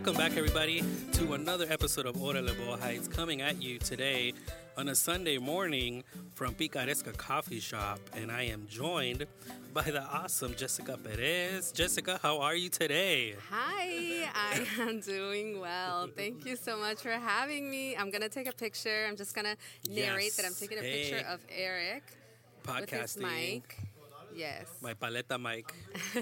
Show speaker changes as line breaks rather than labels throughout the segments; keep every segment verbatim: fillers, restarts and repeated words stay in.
Welcome back, everybody, to another episode of Orale Boa Heights, coming at you today on a Sunday morning from Picaresca Coffee Shop, and I am joined by the awesome Jessica Perez. Jessica, how are you today?
Hi, I am doing well. Thank you so much for having me. I'm going to take a picture. I'm just going to narrate
Yes.
that I'm taking a
Hey.
picture of Eric with his
Podcasting.
mic. Yes.
My paleta mic.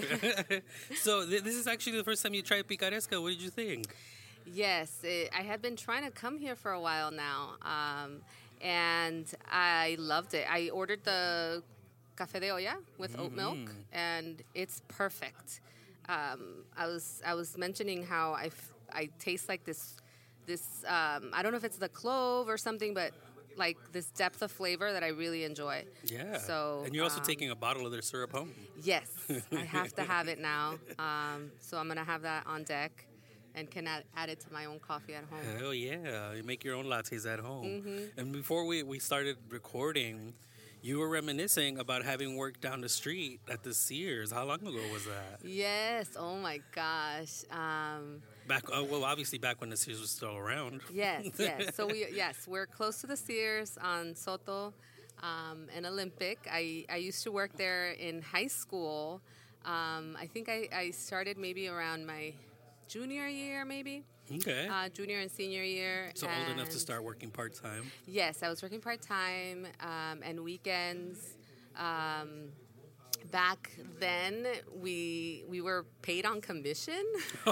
So th- this is actually the first time you tried Picaresca. What did you think?
Yes, it, I had been trying to come here for a while now, um, and I loved it. I ordered the café de olla with oat milk, and it's perfect. Um, I was I was mentioning how I, f- I taste like this this um, I don't know if it's the clove or something, but like this depth of flavor that I really enjoy.
Yeah.
So,
and you're also
um,
taking a bottle of their syrup home.
Yes, I have to have it now. Um, so I'm gonna have that on deck, and can add, add it to my own coffee at home.
Hell yeah. You make your own lattes at home.
Mm-hmm.
And before we, we started recording, you were reminiscing about having worked down the street at the Sears. How long ago was that?
Yes. Oh my gosh. Um,
Back, uh, well, obviously back when the Sears was still around.
yes. Yes. So we yes we're close to the Sears on Soto um, and Olympic. I I used to work there in high school. Um, I think I, I started maybe around my junior year, maybe
Okay.
uh, junior and senior year.
so old enough to
and-
start working part-time.
Yes, I was working part time um, and weekends. Um, back then, we we were paid on commission.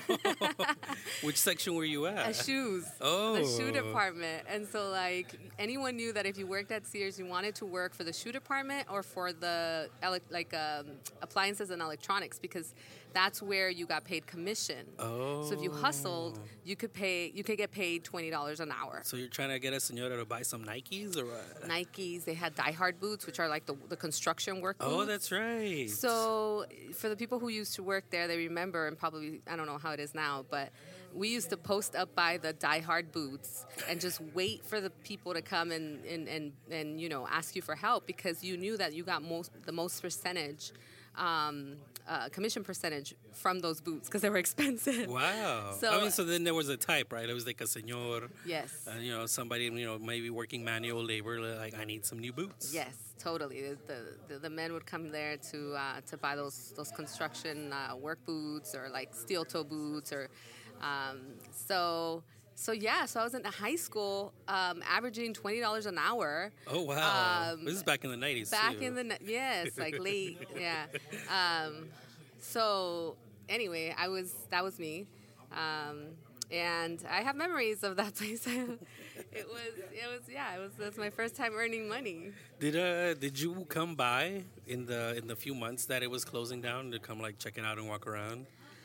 Which section were you
Uh,
at?
shoes,
Oh.
the shoe department, and so like anyone knew that if you worked at Sears, you wanted to work for the shoe department or for the ele- like um, appliances and electronics because that's where you got paid commission.
Oh.
So if you hustled, you could pay you could get paid twenty dollars an hour.
So you're trying to get a senora to buy some Nikes or what?
Nikes. They had Die Hard boots, which are like the, the construction work boots.
Oh, that's right.
So for the people who used to work there, they remember, and probably, I don't know how it is now, but we used to post up by the Die Hard boots and just wait for the people to come and, and, and, and you know, ask you for help because you knew that you got most the most percentage, um, uh, commission percentage from those boots because they were expensive.
Wow.
So-
I mean, so then there was a type, right? It was like a senor,
Yes.
uh, you know, somebody, you know, maybe working manual labor, like, I need some new boots.
Yes, totally. The the, the men would come there to uh, to buy those those construction uh, work boots or like steel toe boots or um, so so yeah. So I was in high school, um, averaging twenty dollars an hour.
Oh, wow.
Um,
this is back in the nineties,
Back
too.
in the ni- yes, like late, yeah. Um, so anyway, I was that was me. Um, and I have memories of that place. it was, it was, yeah, it was. That's my first time earning money.
Did uh did you come by in the in the few months that it was closing down to come like check it out and walk around?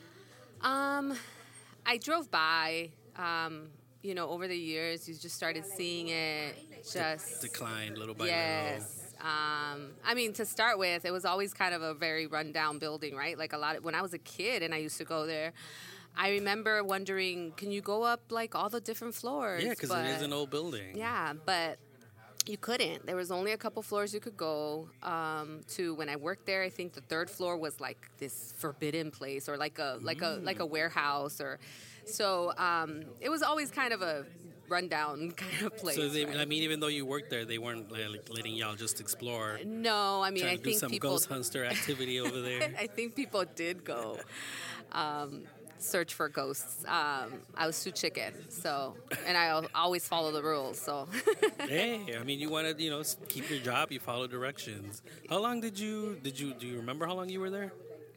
Um, I drove by. Um, you know, over the years, you just started seeing it just
Declined little by
yes. Um, I mean, to start with, it was always kind of a very rundown building, right? Like a lot of when I was a kid and I used to go there. I remember wondering, can you go up like all the different floors?
little. Yeah, because it
But-
is an old building.
Yeah, but you couldn't. There was only a couple floors you could go um, to. When I worked there, I think the third floor was like this forbidden place, or like a like a like a warehouse, or so. Um, it was always kind of a rundown kind of place.
So they,
right?
I mean, even though you worked there, they weren't like letting y'all just explore.
no, I mean,
Trying
I
to do
think
some
people.
ghost hunter activity over there.
I think people did go. Um, search for ghosts. Um, I was too chicken, so and I al- always follow the rules. So
Hey, I mean, you want to, you know, s- keep your job. You follow directions. How long did you did you do you remember how long you were there?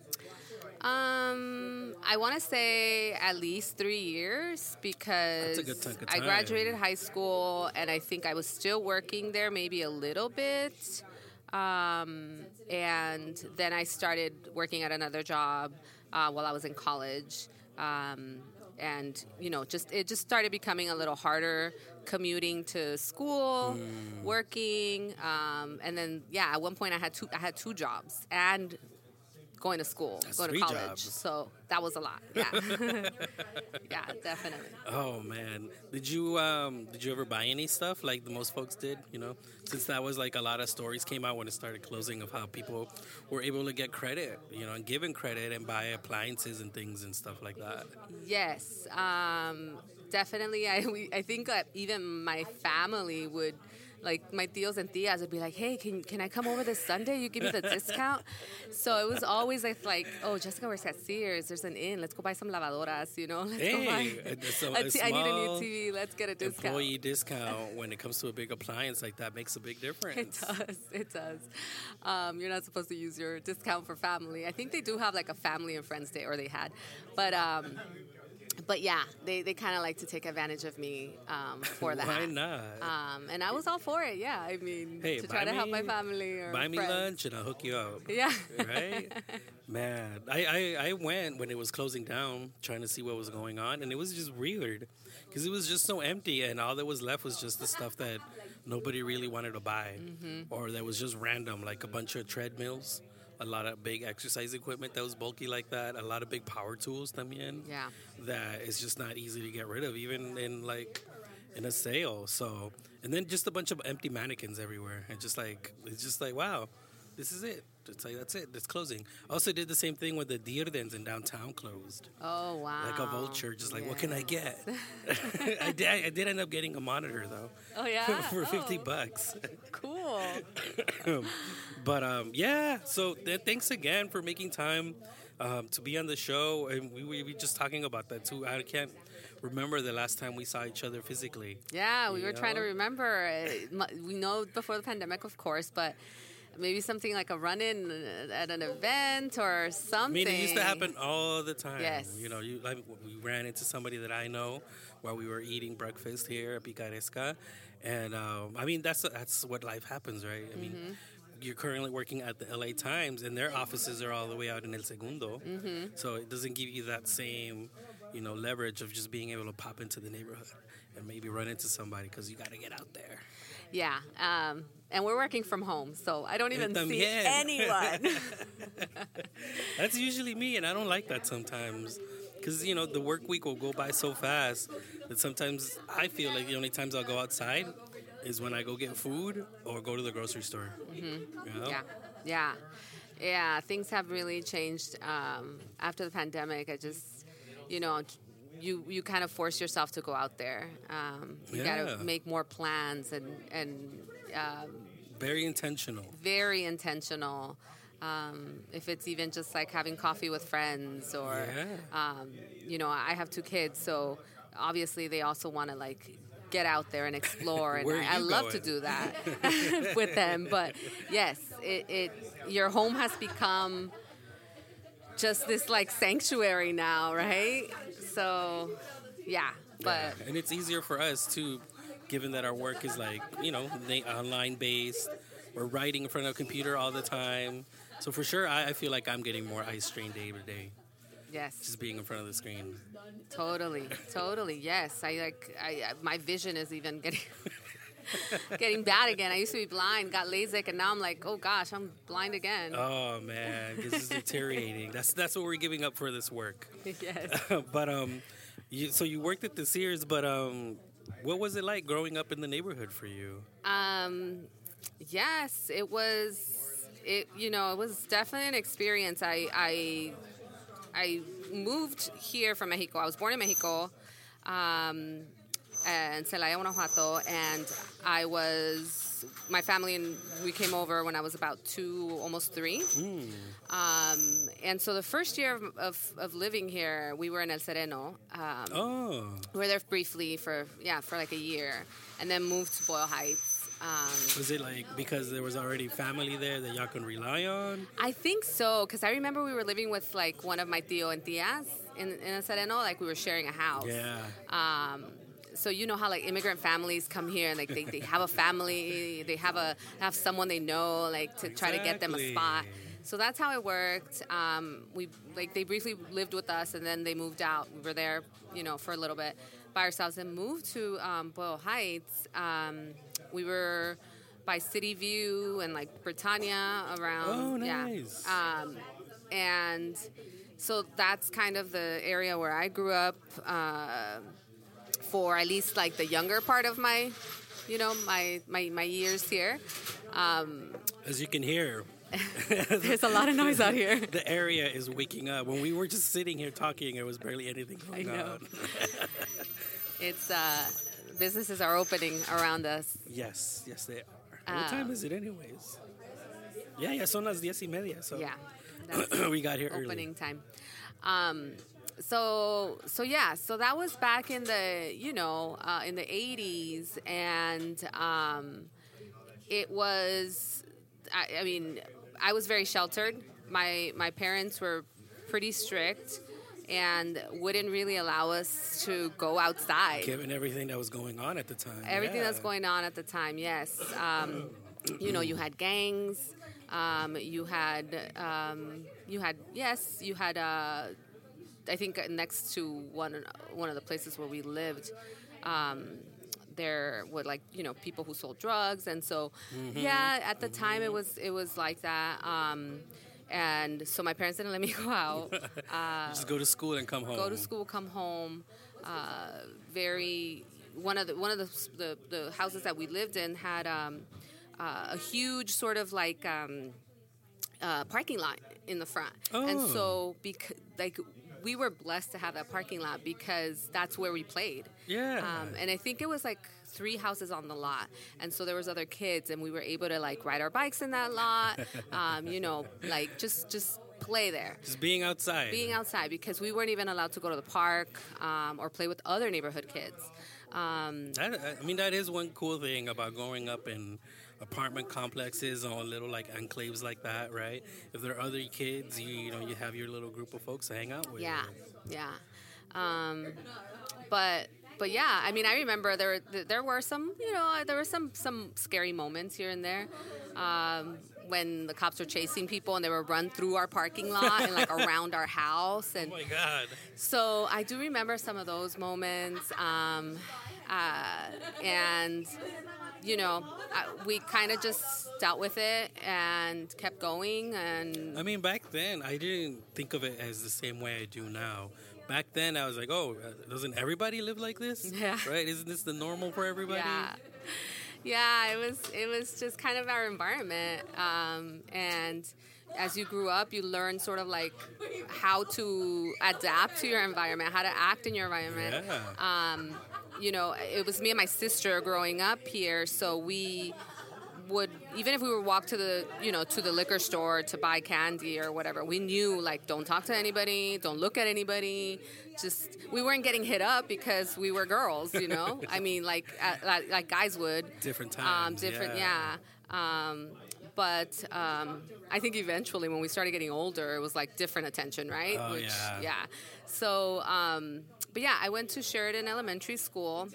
Um, I want to say at least three years because
That's a good chunk of
I
time.
graduated high school and I think I was still working there maybe a little bit. Um, and then I started working at another job uh, while I was in college. Um, and you know, just it just started becoming a little harder commuting to school,
Hmm.
working, um, and then yeah, at one point I had two I had two jobs and going to school,
That's
going to
three
college.
jobs.
So that was a lot. Yeah. Yeah, definitely.
Oh man, did you um did you ever buy any stuff like the most folks did? You know, since that was like a lot of stories came out when it started closing of how people were able to get credit, you know, and given credit and buy appliances and things and stuff like that.
Yes, um, definitely. I we, I think that even my family would, like my tios and tias would be like, "Hey, can can I come over this Sunday? You give me the discount." So it was always like, like, "Oh, Jessica works at Sears. There's an inn. Let's go buy some lavadoras. You know, let's
Hey,
go buy.
a- so
a
a
t- I need a new
small
T V. Let's get a discount."
Employee discount when it comes to a big appliance like that makes a big
It
difference.
does. It does. Um, you're not supposed to use your discount for family. I think they do have like a family and friends day, or they had, but. Um, But yeah, they, they kind of like to take advantage of me um, for that.
Why not?
Um, and I was all for it. Yeah, I mean,
Hey,
to
buy
try to help
me-
my family or
Buy me
friends.
lunch and I'll hook you up.
Yeah.
Right? Man, I, I, I went when it was closing down trying to see what was going on, and it was just weird because it was just so empty, and all that was left was just the stuff that nobody really wanted to buy,
Mm-hmm.
or that was just random, like a bunch of treadmills, a lot of big exercise equipment that was bulky like that, a lot of big power tools también.
Yeah.
That it's just not easy to get rid of, even in like in a sale. So, and then just a bunch of empty mannequins everywhere, and just like it's just like wow, this is it. It's like that's it. It's closing. I also did the same thing when the Dirdens in downtown closed,
Oh, wow.
like a vulture. Just like what can I
Yes.
get? I did. I did end up getting a monitor though
Oh, yeah?
for fifty
Oh,
bucks.
cool.
But um, yeah. So th- thanks again for making time um, to be on the show, and we we were just talking about that too. I can't remember the last time we saw each other physically.
Yeah, we were trying to
Yeah.
remember. It mu- We know before the pandemic, of course, but maybe something like a run-in at an event or
I
something.
mean, it used to happen all the time.
Yes.
You know, you like we ran into somebody that I know while we were eating breakfast here at Picaresca, and um, I mean that's that's what life happens, right? I mean.
Mm-hmm.
You're currently working at the L A Times, and their offices are all the way out in El Segundo.
Mm-hmm.
So it doesn't give you that same, you know, leverage of just being able to pop into the neighborhood and maybe run into somebody because you got to get out there.
Yeah, um, and we're working from home, so I don't even see
También.
anyone.
That's usually me, and I don't like that sometimes. Because, you know, the work week will go by so fast that sometimes I feel like the only times I'll go outside is when I go get food or go to the grocery store. Mm-hmm. You know?
Yeah, yeah, yeah. Things have really changed um, after the pandemic. I just, you know, you you kind of force yourself to go out there. Um, you got
Yeah.
to make more plans and and um,
Very intentional.
very intentional. Um, if it's even just like having coffee with friends, or
Yeah.
um, you know, I have two kids, so obviously they also want to like get out there and explore, and
Where are
I, I
you
love to
going?
do that with them. But yes, it, it your home has become just this like sanctuary now, right? So yeah, but
And it's easier for us, too, given that our work is like, you know, na- online based. We're writing in front of a computer all the time. So for sure, I, I feel like I'm getting more eye strain day to day,
yes,
just being in front of the screen.
totally, totally, yes. I like I I- my vision is even getting. Getting bad again. I used to be blind, got LASIK, and now I'm like, oh gosh, I'm blind again.
Oh man, this is deteriorating. That's that's what we're giving up for this work.
Yes.
But um, you, so you worked at the Sears, but um, what was it like growing up in the neighborhood for you?
Um, yes, it was. It you know it was definitely an experience. I I I moved here from Mexico. I was born in Mexico, um, in Celaya, Guanajuato, and I was my family and we came over when I was about two, almost three. Um, and so the first year of, of, of living here, we were in El Sereno. Um,
Oh,
We were there briefly for yeah for like a year, and then moved to Boyle Heights. Um,
was it like because there was already family there that y'all can rely on?
I think so, because I remember we were living with like one of my tío and tías in, in El Sereno, like we were sharing a house.
Yeah.
Um, so you know how like immigrant families come here and like they, they have a family, they have a have someone they know like to try to get them a
Exactly.
spot. So that's how it worked. Um, we like they briefly lived with us and then they moved out. We were there, you know, for a little bit by ourselves and moved to um, Boyle Heights. Um, we were by City View and like Britannia around.
Oh,
Yeah.
nice.
Um, and so that's kind of the area where I grew up uh, for at least like the younger part of my, you know, my my, my years here. Um,
As you can hear,
there's a lot of noise out here.
The area is waking up. When we were just sitting here talking, there was barely anything going
I know.
on.
It's uh, businesses are opening around us.
Yes, yes, they are.
Uh,
what time is it, anyways? Yeah, yeah, son las diez y media. So
Yeah, that's
we got here
opening time. Um, so so yeah, so that was back in the you know uh, in the eighties, and um, it was. I, I mean, I was very sheltered. My my parents were pretty strict and wouldn't really allow us to go outside.
Given everything that was going on at the time.
Everything
yeah.
that's going on at the time, yes. Um, you know, you had gangs. Um, you had, um, you had, yes, you had. Uh, I think next to one one of the places where we lived, um, there were like you know people who sold drugs, and so mm-hmm. yeah, at the time it was it was like that. Um, and so my parents didn't let me go out. Uh,
Just go to school and come home.
Go to school, come home. Uh, very one of the one of the the, the houses that we lived in had. Um, Uh, a huge sort of like um, uh, parking lot in the front,
oh.
and so because like we were blessed to have that parking lot because that's where we played.
Yeah,
um, and I think it was like three houses on the lot, and so there was other kids, and we were able to like ride our bikes in that lot. um, you know, like just just play there.
Just being outside.
Being outside because we weren't even allowed to go to the park um, or play with other neighborhood kids. Um,
that, I mean, that is one cool thing about growing up in apartment complexes or little like enclaves like that, right? If there are other kids, you you know you have your little group of folks to hang out with.
Yeah, yeah. Um, but but yeah, I mean, I remember there there were some you know there were some some scary moments here and there. Um, when the cops were chasing people and they would run through our parking lot and like around our house. And
oh my God.
So I do remember some of those moments. Um, uh, and, you know, we kind of just dealt with it and kept going. And
I mean, back then, I didn't think of it as the same way I do now. Back then, I was like, oh, doesn't everybody live like this?
Yeah.
Right? Isn't this the normal for everybody?
Yeah. Yeah, it was it was just kind of our environment, um, and as you grew up, you learn sort of like how to adapt to your environment, how to act in your environment.
Yeah.
Um, you know, it was me and my sister growing up here, so we would, even if we would walk to the, you know, to the liquor store to buy candy or whatever, we knew, like, don't talk to anybody, don't look at anybody. Just, we weren't getting hit up because we were girls, you know? I mean, like, uh, like, like guys would.
Different times.
Um, different,
yeah.
yeah. Um, but um, I think eventually when we started getting older, it was, like, different attention, right?
Oh,
Which,
yeah.
Yeah. So, um, but yeah, I went to Sheridan Elementary School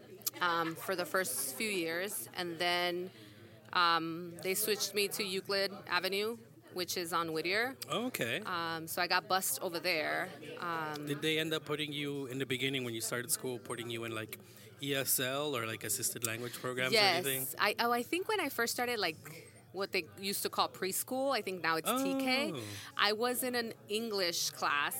um, for the first few years, and then Um, they switched me to Euclid Avenue, which is on Whittier.
Oh, okay.
Um, so I got bused over there. Um,
Did they end up putting you, in the beginning when you started school, putting you in like E S L or like assisted language programs
yes.
or anything?
I, oh, I think when I first started, like what they used to call preschool, I think now it's
oh.
T K. I was in an English class,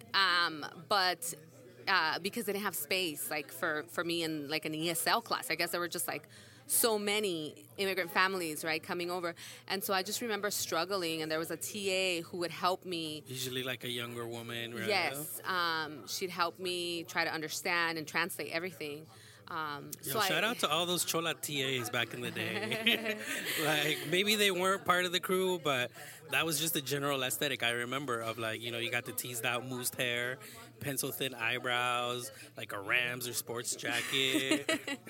um, but uh, because they didn't have space like for, for me in like an E S L class. I guess there were just like so many immigrant families, right, coming over. And so I just remember struggling, and there was a T A who would help me.
Usually like a younger woman, right?
Yes. Um, she'd help me try to understand and translate everything. Um,
Yo,
so
shout
I,
out to all those Chola T As back in the day. Like, maybe they weren't part of the crew, but that was just the general aesthetic I remember of, like, you know, you got the teased out moosed hair, pencil thin eyebrows, like a Rams or sports jacket.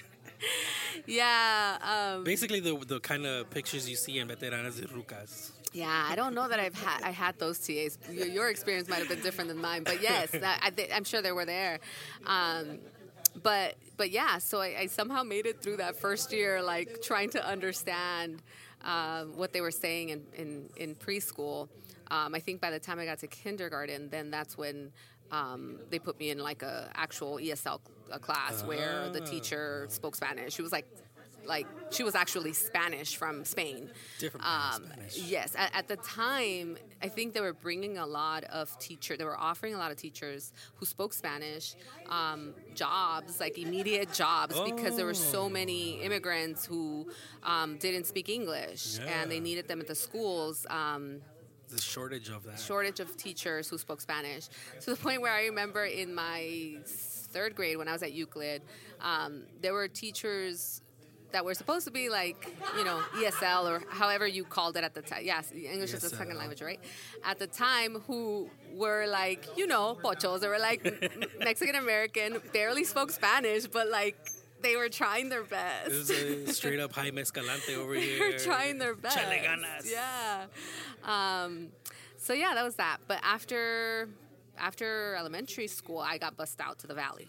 Yeah. Um,
Basically, the the kind of pictures you see in Veteranas de Rucas.
Yeah, I don't know that I've had I had those T As. Your, your experience might have been different than mine, but yes, that, I, I'm sure they were there. Um, but but yeah, so I, I somehow made it through that first year, like trying to understand uh, what they were saying in in, in preschool. Um, I think by the time I got to kindergarten, then that's when um, they put me in like a actual E S L a class
uh.
where the teacher spoke Spanish. She was like like she was actually Spanish from Spain.
Different kind
Um,
of Spanish.
yes, at, at the time, I think they were bringing a lot of teacher. They were offering a lot of teachers who spoke Spanish um, jobs, like immediate jobs, because there were so
Oh.
many immigrants who um, didn't speak English, and they
Yeah.
needed them at the schools. Um,
The shortage of that.
shortage of teachers who spoke Spanish, to the point where I remember in my third grade when I was at Euclid, um, there were teachers that were supposed to be like, you know, E S L or however you called it at the time. Yes, English is a second
E S L.
language, right? At the time, who were like, you know, pochos. They were like Mexican American, barely spoke Spanish, but like they were trying their best.
It was a straight up Jaime Escalante over here.
They're trying their best.
Chale ganas.
Yeah. Um, so yeah, that was that. But after after elementary school, I got bussed out to the Valley.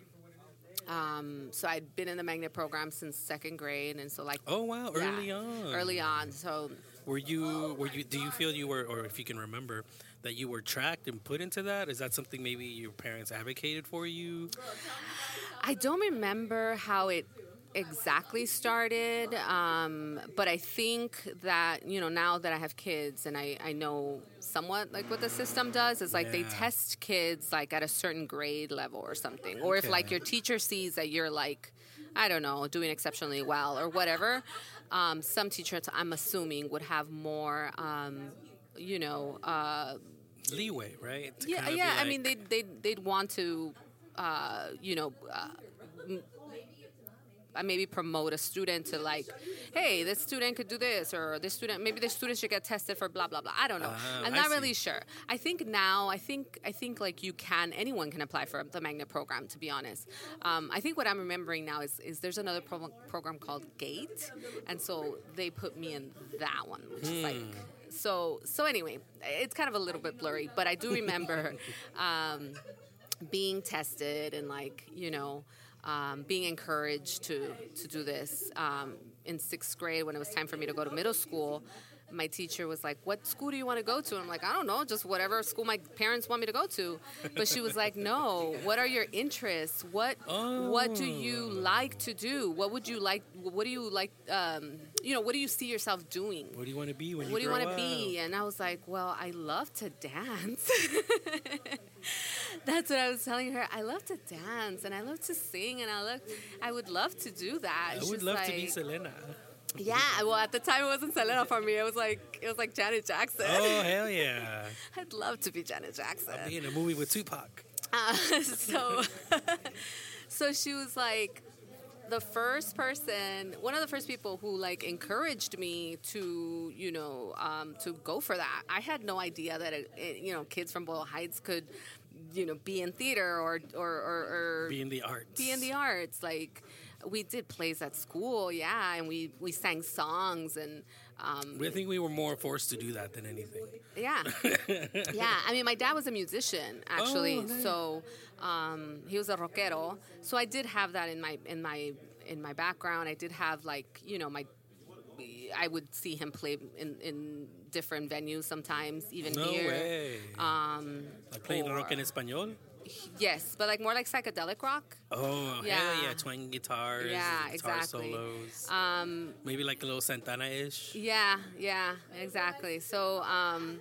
Um, so I'd been in the magnet program since second grade, and so like
Oh wow,
yeah,
early on.
early on. So
Were you were you do you feel you were, or if you can remember, that you were tracked and put into that? Is that something maybe your parents advocated for you?
I don't remember how it exactly started, um, but I think that, you know, now that I have kids and I, I know somewhat like what the system does is like they
Yeah.
test kids like at a certain grade level or something. Or if
Okay.
like your teacher sees that you're like, I don't know, doing exceptionally well or whatever, um, some teachers, I'm assuming, would have more, um, you know, uh,
Leeway, right? To
yeah,
kinda be
yeah. I
like-
mean, they'd, they'd, they'd want to, uh, you know, uh, m- uh, maybe promote a student to like, hey, this student could do this, or this student, maybe this student should get tested for blah blah blah. I don't know.
Ah,
I'm
I
not
see.
really sure. I think now, I think, I think like you can, anyone can apply for the magnet program. To be honest, um, I think what I'm remembering now is is there's another pro- program called GATE, and so they put me in that one, which is like. So so anyway, it's kind of a little bit blurry, but I do remember um, being tested and like you know um, being encouraged to to do this um, in sixth grade when it was time for me to go to middle school. My teacher was like, "What school do you want to go to?" And I'm like, "I don't know, just whatever school my parents want me to go to." But she was like, "No, what are your interests? What what do you like to do? What would you like? What do you like? Um, you know, what do you see yourself doing?
What do you want to be when
What do
you
you
grow
want to
up?
be?" And I was like, "Well, I love to dance." That's what I was telling her. I love to dance and I love to sing and I love, I would love to do that.
I
She's
would love to be
like,
Selena.
yeah, well, at the time it wasn't Selena for me. It was like it was like Janet Jackson.
Oh hell yeah!
I'd love to be Janet Jackson.
Be in a movie with Tupac.
Uh, so, so she was like the first person, one of the first people who like encouraged me to, you know, um, to go for that. I had no idea that it, it, you know, kids from Boyle Heights could, you know, be in theater or or, or, or
Be in the arts.
be in the arts. Like we did plays at school, yeah, and we we sang songs and. Um,
I think we were more forced to do that than anything.
Yeah. Yeah. I mean, my dad was a musician, actually.
Oh, nice.
So um, he was a rockero. So I did have that in my in my in my background. I did have like you know my. I would see him play in, in different venues sometimes, even
No
here.
way.
Um,
Like playing
or-
rock en español?
yes, but like more like psychedelic rock.
Oh,
Yeah.
hell yeah. Twanging guitars.
Yeah,
guitar
exactly.
solos.
Um,
Maybe like a little Santana-ish.
Yeah, yeah, exactly. So, um,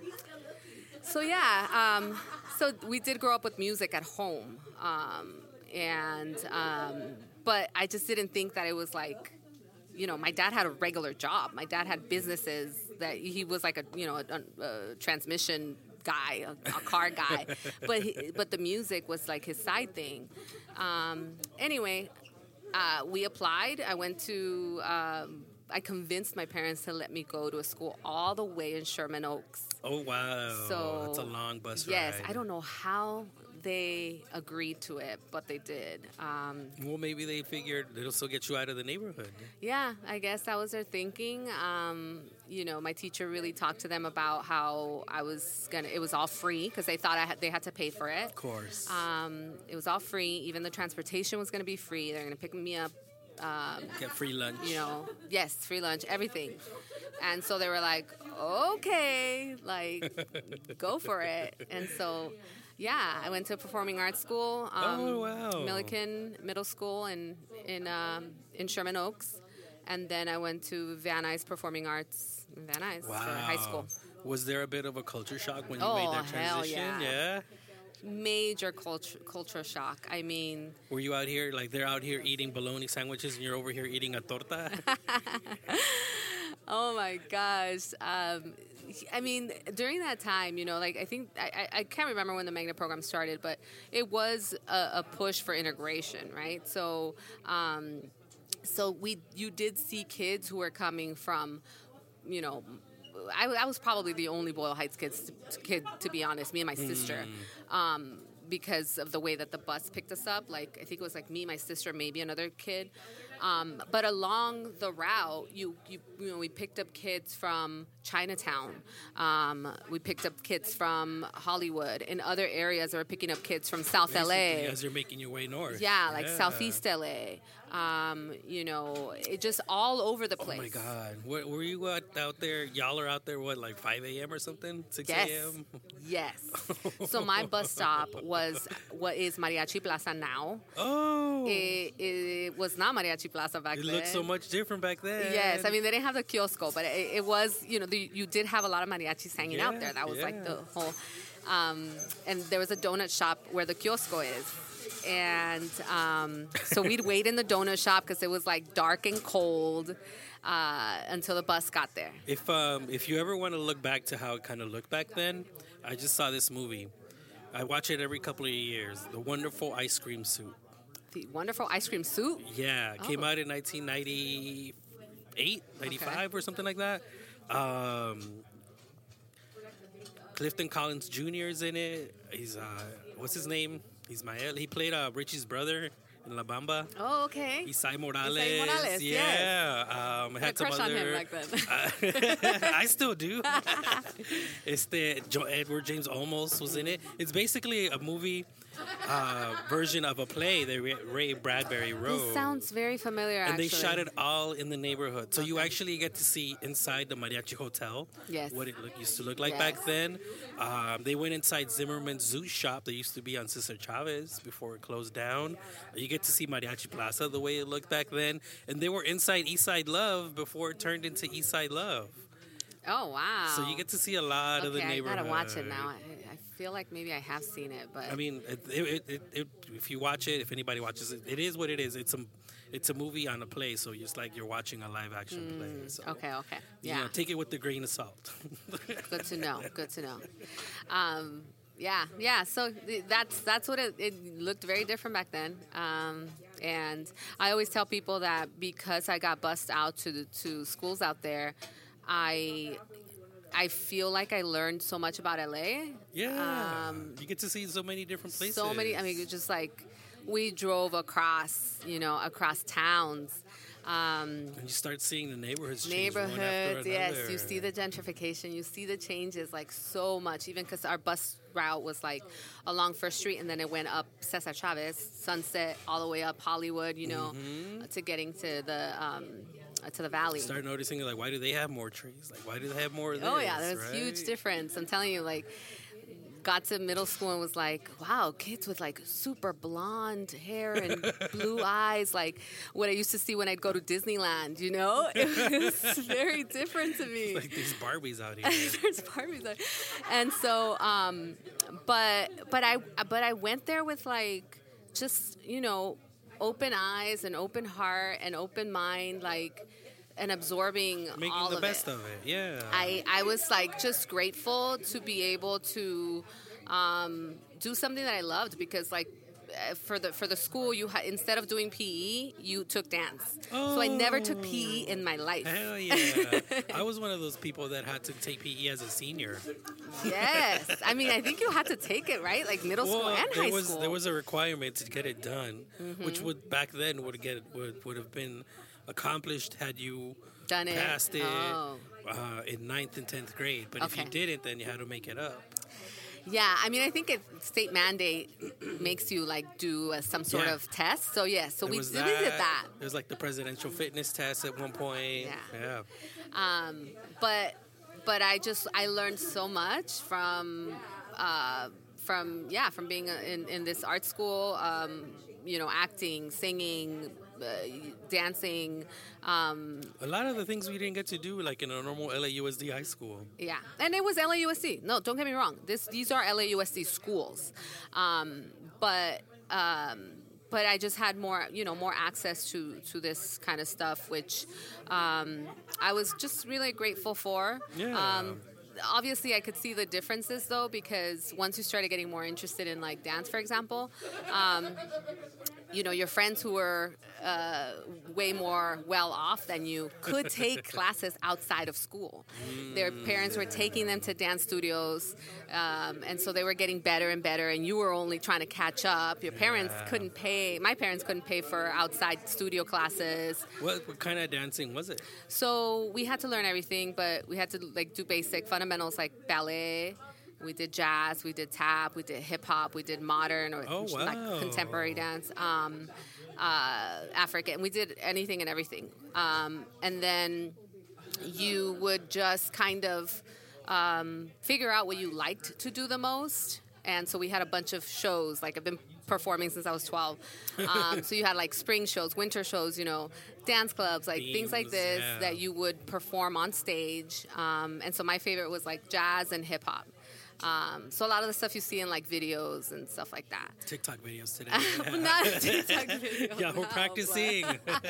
so yeah, um, so we did grow up with music at home, um, and um, but I just didn't think that it was like, you know, my dad had a regular job. My dad had businesses that he was like a you know a, a, a transmission guy, a, a car guy, but he, but the music was like his side thing. Um, anyway, uh, we applied. I went to. Um, I convinced my parents to let me go to a school all the way in Sherman Oaks.
Oh, wow.
So
That's a long bus
yes,
ride.
I don't know how they agreed to it, but they did. Um,
Well, maybe they figured it'll still get you out of the neighborhood.
yeah, I guess that was their thinking. Um, you know, my teacher really talked to them about how I was gonna. It was all free because they thought I had, they had to pay for it.
Of course.
Um, it was all free. Even the transportation was going to be free. They're going to pick me up. Um,
Get free lunch.
you know, yes, free lunch, everything. And so they were like, okay, like, go for it. And so, yeah, I went to performing arts school. Um,
Oh, wow.
Milliken Middle School in in um, in Sherman Oaks, and then I went to Van Nuys Performing Arts in Van Nuys
Wow.
for high school.
Was there a bit of a culture shock when you
Oh,
made that
hell
transition?
yeah. Major culture culture shock. I mean,
Were you out here, like they're out here eating bologna sandwiches and you're over here eating a torta?
oh my gosh. Um, I mean, during that time, you know, like I think, I, I I can't remember when the Magnet program started, but it was a, a push for integration, right? So, um, so we, you did see kids who were coming from, you know, I, I was probably the only Boyle Heights kids, kid, to be honest, me and my sister, um, because of the way that the bus picked us up. Like, I think it was like me, my sister, maybe another kid. Um, but along the route, you, you you know, we picked up kids from Chinatown. Um, we picked up kids from Hollywood. In other areas, we were picking up kids from South
Basically,
L A.
as you're making your way north.
Yeah, like Southeast L A. Um, you know, it just all over the place.
Oh my God. Were, were you out, out there, y'all are out there, what, like five a.m. or something? six
Yes.
a.m.?
Yes. So my bus stop was what is Mariachi Plaza now.
Oh.
It, it was not Mariachi Plaza back
It
then.
looked so much different back then.
Yes, I mean, they didn't have the kiosco, but it, it was, you know, the, you did have a lot of mariachis hanging
Yeah,
out there. That was like
yeah.
the whole, um, and there was a donut shop where the kiosco is. And um, so we'd wait in the donut shop because it was like dark and cold uh, until the bus got there.
If um, if you ever want to look back to how it kind of looked back then, I just saw this movie. I watch it every couple of years. The Wonderful Ice Cream Suit.
The Wonderful Ice Cream Suit.
Yeah, it came
Oh.
out in nineteen ninety-eight, ninety-five, or something like that. Um, Clifton Collins Junior is in it. He's, uh, what's his name? Ismael. He played uh, Richie's brother in La Bamba.
Oh, okay.
Isai Morales.
Isai Morales,
yeah. Um,
I had
had
a crush
some
on him
other.
back then.
Uh, I still do. It's the Jo- Edward James Olmos was in it. It's basically a movie uh, version of a play that Ray, Ray Bradbury wrote.
This sounds very familiar,
and
actually.
they shot it all in the neighborhood. So you actually get to see inside the Mariachi Hotel
Yes.
what it look, used to look like
Yes.
back then. Um, they went inside Zimmerman's Zoo Shop that used to be on Cesar Chavez before it closed down. You get to see Mariachi Plaza the way it looked back then. And they were inside Eastside Love before it turned into Eastside Love.
Oh, wow.
So you get to see a lot
okay,
of the neighborhood.
I gotta watch it now. I, I feel like maybe I have seen it, but
I mean, it, it, it, it, if you watch it, if anybody watches it, it is what it is. It's a, it's a movie on a play, so it's like you're watching a live action play. So,
okay, okay,
you
yeah,
know, take it with a grain of salt.
good to know. Good to know. Um, yeah, yeah. So th- that's that's what it, it looked very different back then. Um, and I always tell people that because I got bussed out to the, to schools out there, I. I feel like I learned so much about L A.
Yeah,
Um,
you get to see so many different places.
So many. I mean, it's just like we drove across, you know, across towns. Um,
and you start seeing the neighborhoods change one after
neighborhoods, yes.
another.
You see the gentrification. You see the changes like so much. Even because our bus route was like along First Street, and then it went up Cesar Chavez, Sunset, all the way up Hollywood. You know,
Mm-hmm.
to getting to the um, uh, to the valley.
Start noticing like, why do they have more trees? Like, why do they have more of this?
Oh yeah, there's
right?
huge difference. I'm telling you, like, got to middle school and was like, wow, kids with like super blonde hair and blue eyes, like what I used to see when I'd go to Disneyland. You know, it was very different to me.
Like these Barbies out here.
There's Barbies there. And so, um, but but I but I went there with like just you know open eyes and open heart and open mind, like and absorbing
Making
all
the
of
best
it.
of it, yeah.
I, I was like just grateful to be able to um, do something that I loved because like uh, for the for the school you ha- instead of doing P E you took dance. So I never took P E in my life.
Hell yeah. I was one of those people that had to take P E as a senior.
Yes, I mean I think you had to take it right, like middle school and
there
high
was,
school.
There was a requirement to get it done,
Mm-hmm.
which would back then would get would, would have been accomplished had you
Done it.
passed it
Oh.
uh, in ninth and tenth grade. But if you
Okay.
didn't, then you had to make it up.
Yeah, I mean, I think it state mandate makes you like do uh, some sort
Yeah.
of test. So yeah, so
There
we,
was
we did that.
There was like the presidential fitness test at one point.
Yeah.
Yeah.
Um, but but I just I learned so much from uh, from yeah, from being in, in this art school, um, you know, acting, singing, uh, dancing. Um,
a lot of the things we didn't get to do, like in a normal L A U S D high school.
Yeah, and it was L A U S D. No, don't get me wrong. This these are L A U S D schools, um, but. Um, But I just had more, you know, more access to, to this kind of stuff, which um, I was just really grateful for.
Yeah.
Um, obviously, I could see the differences, though, because once you started getting more interested in, like, dance, for example, um, you know, your friends who were uh, way more well off than you could take classes outside of school. Mm. Their parents were taking them to dance studios, um, and so they were getting better and better, and you were only trying to catch up. Your parents yeah. couldn't pay, my parents couldn't pay for outside studio classes.
What, what kind of dancing was it?
So we had to learn everything, but we had to, like, do basic fundamentals like ballet. We did jazz, we did tap, we did hip hop, we did modern or
oh, wow.
like contemporary dance, um, uh, African. We did anything and everything. Um, and then you would just kind of um, figure out what you liked to do the most. And so we had a bunch of shows. Like I've been performing since I was twelve. Um, so you had like spring shows, winter shows, you know, dance clubs, like
Themes,
things like this
yeah.
that you would perform on stage. Um, and so my favorite was like jazz and hip hop. Um, so a lot of the stuff you see in like videos and stuff like that.
TikTok videos today.
Not TikTok videos.
Yeah, we're
no,
practicing.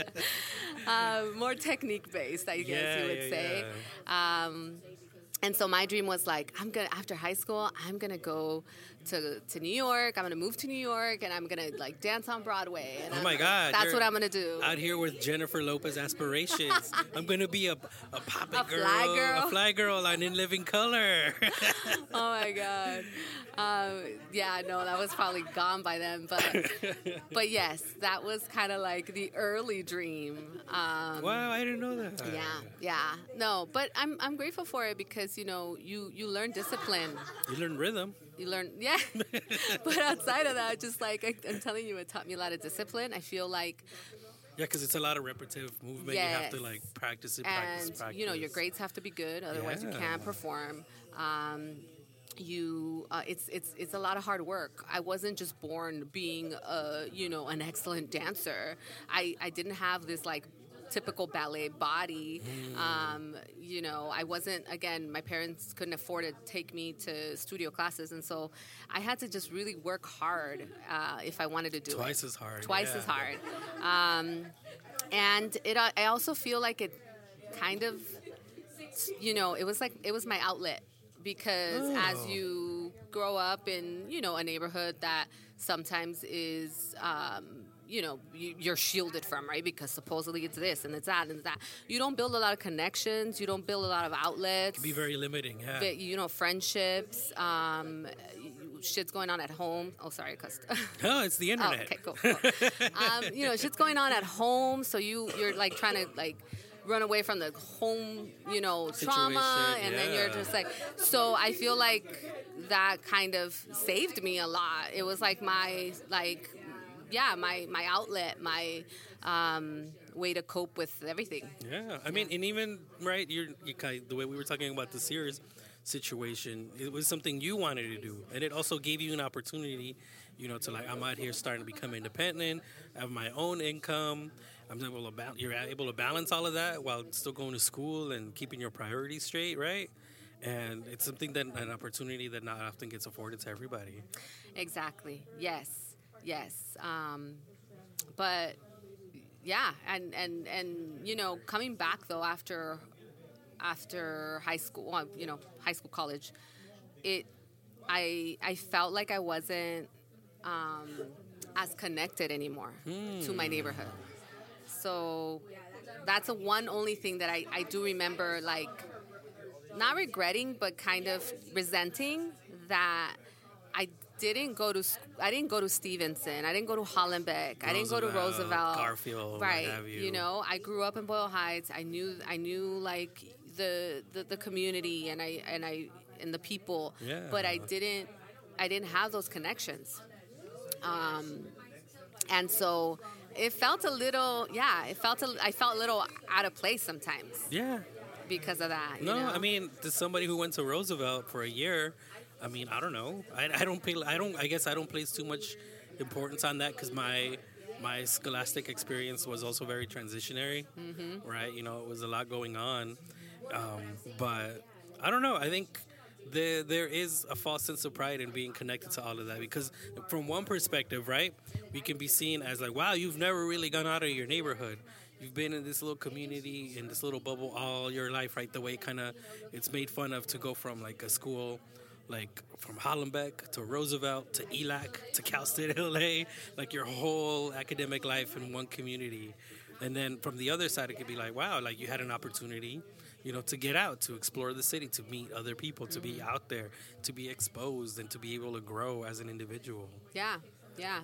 uh, more technique based, I guess
yeah,
you would
yeah,
say.
Yeah.
Um, and so my dream was like, I'm gonna after high school, I'm gonna go to to New York. I'm gonna move to New York, and I'm gonna like dance on Broadway. And
oh
I'm,
my God!
that's what I'm gonna do.
Out here with Jennifer Lopez aspirations. I'm gonna be a a poppin'
A
girl,
fly girl,
a fly girl on In Living Color.
Oh my God! Um, yeah, no, that was probably gone by then. But but yes, that was kind of like the early dream. Um,
wow, I didn't know that.
Yeah, yeah. No, but I'm I'm grateful for it because you know you you learn discipline.
You learn rhythm.
You learn, yeah. But outside of that, just like I, I'm telling you, it taught me a lot of discipline. I feel like.
Yeah, because it's a lot of repetitive movement.
Yes.
You have to like practice it, practice,
and,
practice.
You know, your grades have to be good, otherwise
yeah.
you can't perform. Um, you, uh, it's it's it's a lot of hard work. I wasn't just born being, a, you know, an excellent dancer. I I didn't have this like. Typical ballet body. Mm. Um, you know, I wasn't, again, my parents couldn't afford to take me to studio classes. And so I had to just really work hard uh, if I wanted to do
Twice
it.
Twice as hard.
Twice
yeah.
as hard. Um, and it, uh, I also feel like it kind of, you know, it was like, it was my outlet. Because
oh.
as you grow up in, you know, a neighborhood that sometimes is, um, you know, you're shielded from, right? Because supposedly it's this and it's that and it's that. You don't build a lot of connections. You don't build a lot of outlets.
It can be very limiting, yeah.
But, you know, friendships, um, shit's going on at home. Oh, sorry, I cussed.
No, it's the internet.
Oh, okay, cool. cool. um, you know, shit's going on at home. So you, you're like trying to like run away from the home, you know,
Situation,
trauma. And
yeah.
then you're just like, so I feel like that kind of saved me a lot. It was like my, like, yeah, my, my outlet, my um, way to cope with everything.
Yeah, I mean, and even, right, you're, you kind of, the way we were talking about the Sears situation, it was something you wanted to do. And it also gave you an opportunity, you know, to like, I'm out here starting to become independent, I have my own income. I'm able to ba- you're able to balance all of that while still going to school and keeping your priorities straight, right? And it's something that, an opportunity that not often gets afforded to everybody.
Exactly. Yes. Yes. Um, but yeah, and, and, and, you know, coming back though after, after high school, well, you know, high school, college, it, I, I felt like I wasn't, um, as connected anymore hmm. to my neighborhood. So that's a one only thing that I, I do remember, like, not regretting, but kind of resenting that I didn't go to I didn't go to Stevenson. I didn't go to Hollenbeck. I didn't go to Roosevelt.
Garfield,
right?
What have you.
You know, I grew up in Boyle Heights. I knew I knew like the the, the community and I and I and the people.
Yeah.
But I didn't I didn't have those connections. Um, and so it felt a little yeah. It felt a, I felt a little out of place sometimes.
Yeah.
Because of that.
No,
you know?
I mean, to somebody who went to Roosevelt for a year, I mean, I don't know. I, I don't pay. I don't. I guess I don't place too much importance on that because my my scholastic experience was also very transitionary,
Mm-hmm.
right? You know, it was a lot going on, um, but I don't know. I think there there is a false sense of pride in being connected to all of that because from one perspective, right, we can be seen as like, wow, you've never really gone out of your neighborhood. You've been in this little community, in this little bubble all your life, right? The way kind of it's made fun of to go from like a school, like from Hollenbeck to Roosevelt to E L A C to Cal State L A, like your whole academic life in one community. And then from the other side, it could be like, wow, like you had an opportunity, you know, to get out, to explore the city, to meet other people, to be out there, to be exposed, and to be able to grow as an individual.
Yeah, yeah.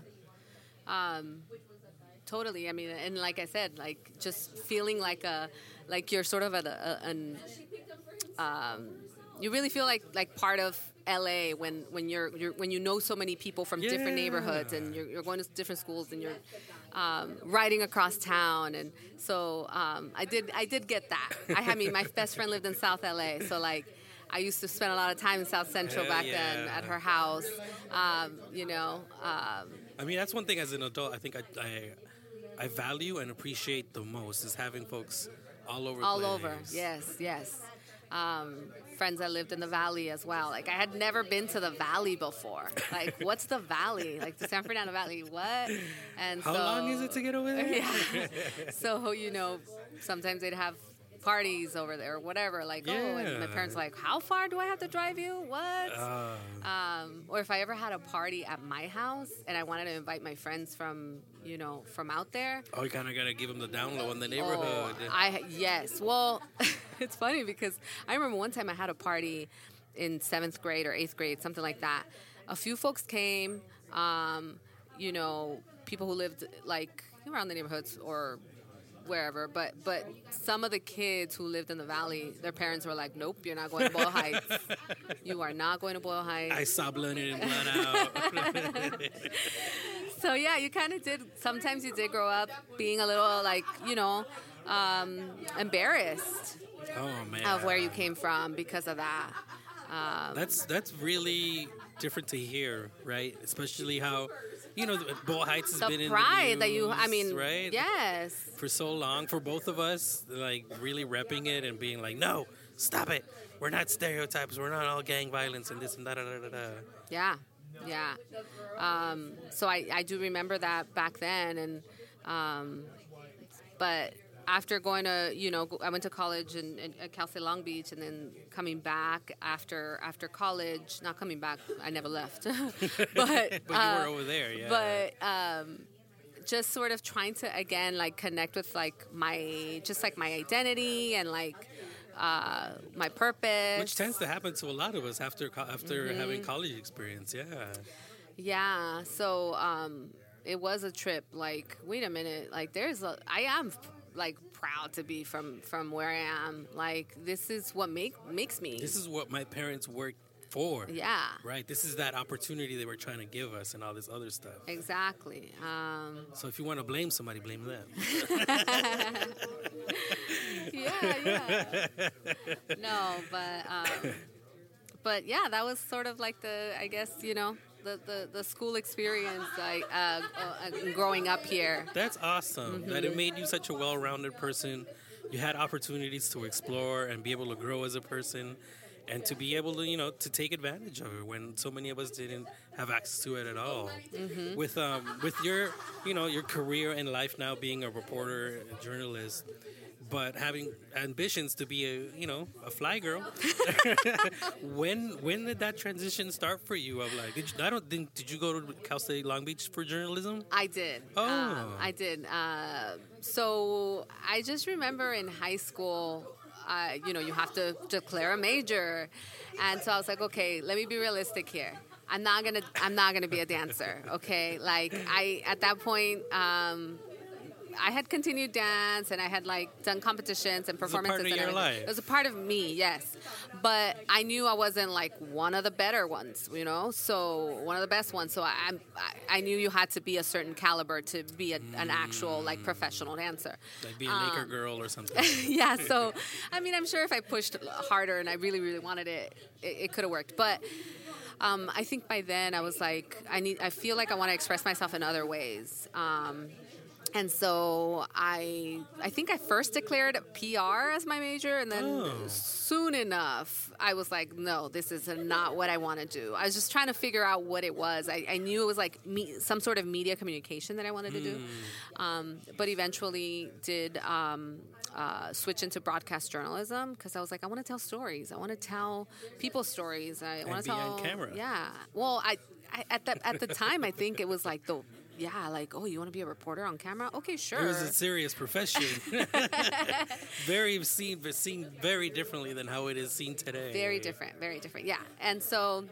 Um, totally. I mean, and like I said, like just feeling like a, like you're sort of at a, a an, um, you really feel like like part of L A when when you're, you're when you know so many people from
Yeah.
different neighborhoods and you're, you're going to different schools and you're um, riding across town, and so um, I did I did get that. I, I mean, my best friend lived in South L A, so like. I used to spend a lot of time in South Central
Hell
back then
yeah.
at her house, um, you know. Um,
I mean, that's one thing as an adult I think I, I, I value and appreciate the most is having folks all over the
all
place.
over, yes, yes. Um, friends that lived in the Valley as well. Like, I had never been to the Valley before. Like, what's the Valley? Like, the San Fernando Valley, what? And
How
so,
long is it to get over there?
Yeah. So, you know, sometimes they'd have parties over there or whatever. Like, oh, and my
Yeah.
parents were like, how far do I have to drive you? What?
Uh,
Um, or if I ever had a party at my house and I wanted to invite my friends from, you know, from out there.
oh, you kind of got to give them the down low in the neighborhood.
Oh, I yes. Well, it's funny because I remember one time I had a party in seventh grade or eighth grade, something like that. A few folks came, um, you know, people who lived like around the neighborhoods or wherever, but but some of the kids who lived in the Valley, their parents were like, nope, you're not going to Boyle Heights. You are not going to Boyle Heights.
I saw blood in and blood out.
So yeah, you kind of did. Sometimes you did grow up being a little like, you know, um, embarrassed
Oh man,
of where you came from because of that. Um,
That's that's really different to hear, right? Especially how, you know, Boyle Heights has
the
been in
pride
the
that you, I
news,
mean,
right?
yes,
For so long, for both of us, like really repping it and being like, no, stop it. We're not stereotypes. We're not all gang violence and this and that. Da, da, da, da.
yeah, yeah. Um, so I, I do remember that back then, and um, but after going to, you know, I went to college in, in at Cal State Long Beach, and then coming back after after college, not coming back, I never left, but
But you
uh,
were over there, yeah.
but um, just sort of trying to again like connect with like my just like my identity and like uh, my purpose.
Which tends to happen to a lot of us after co- after
Mm-hmm.
having college experience, yeah.
Yeah, so um, it was a trip. Like, wait a minute, like there's a I am like proud to be from from where I am. Like, this is what make makes me.
This is what my parents worked for.
Yeah.
Right? This is that opportunity they were trying to give us and all this other stuff.
Exactly. Um,
So if you want to blame somebody, blame them.
yeah, yeah. No, but um, but yeah, that was sort of like the, I guess, you know, the, the, the school experience, like uh, uh, growing up here.
That's awesome.
Mm-hmm.
That it made you such a well-rounded person. You had opportunities to explore and be able to grow as a person, and to be able to, you know, to take advantage of it when so many of us didn't have access to it at all.
Mm-hmm.
With um, with your, you know, your career in life now being a reporter, a journalist, but having ambitions to be a, you know, a fly girl. when when did that transition start for you? Of like, did you, I don't think did you go to Cal State Long Beach for journalism?
I did.
Oh.
Um, I did. Uh, so I just remember in high school, uh, you know, you have to declare a major, and so I was like, okay, let me be realistic here. I'm not gonna. I'm not gonna be a dancer. Okay, like I at that point. Um, I had continued dance and I had like done competitions and
was a part
performances.
of
and
your
everything.
life.
It was a part of me, yes. But I knew I wasn't like one of the better ones, you know. So one of the best ones. So I, I'm- I, I knew you had to be a certain caliber to be a, an actual like professional dancer.
Like be a Laker girl or something.
Yeah. So I mean, I'm sure if I pushed harder and I really, really wanted it, it, it could have worked. But um, I think by then I was like, I need. I feel like I want to express myself in other ways. Um, And so I I think I first declared P R as my major, and then
Oh.
soon enough, I was like, no, this is not what I want to do. I was just trying to figure out what it was. I, I knew it was like me, some sort of media communication that I wanted to do, um, but eventually did um, uh, switch into broadcast journalism because I was like, I want to tell stories. I want to tell people stories. I want
be
to
on
tell.
camera.
Yeah. Well, I, I at the at the time, I think it was like the. Yeah, like, oh, you want to be a reporter on camera? Okay, sure.
It was a serious profession. very seen, but seen very differently than how it is seen today.
Very different, very different. Yeah, and so,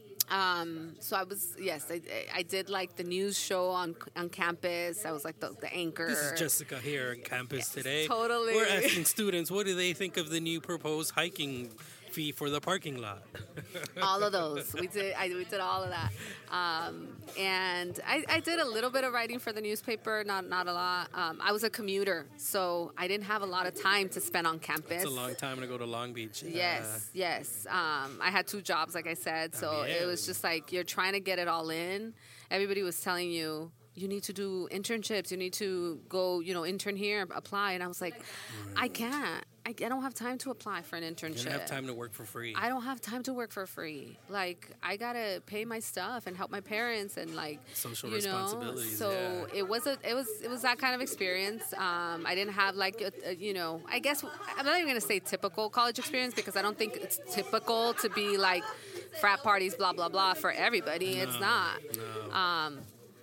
um, so I was yes, I, I did like the news show on on campus. I was like the, the anchor.
This is Jessica here on campus today.
totally.
We're asking students, what do they think of the new proposed hiking fee for the parking lot?
All of those. We did. I, we did all of that. Um, and I, I did a little bit of writing for the newspaper, not not a lot. Um, I was a commuter, so I didn't have a lot of time to spend on campus.
It's a long time to go to Long Beach.
Yes, yes. Um, I had two jobs, like I said, so
Oh, yeah.
it was just like you're trying to get it all in. Everybody was telling you, you need to do internships. You need to go, you know, intern here, apply. And I was like, I can't. I, I don't have time to apply for an
You
internship.
don't have time to work for free.
I don't have time to work for free. Like, I gotta pay my stuff and help my parents and like
Social
you
responsibilities,
Know? So
yeah.
it was a it was it was that kind of experience. Um, I didn't have like a, a, you know I guess I'm not even gonna say typical college experience because I don't think it's typical to be like frat parties blah blah blah for everybody.
No,
it's not.
No.
Um,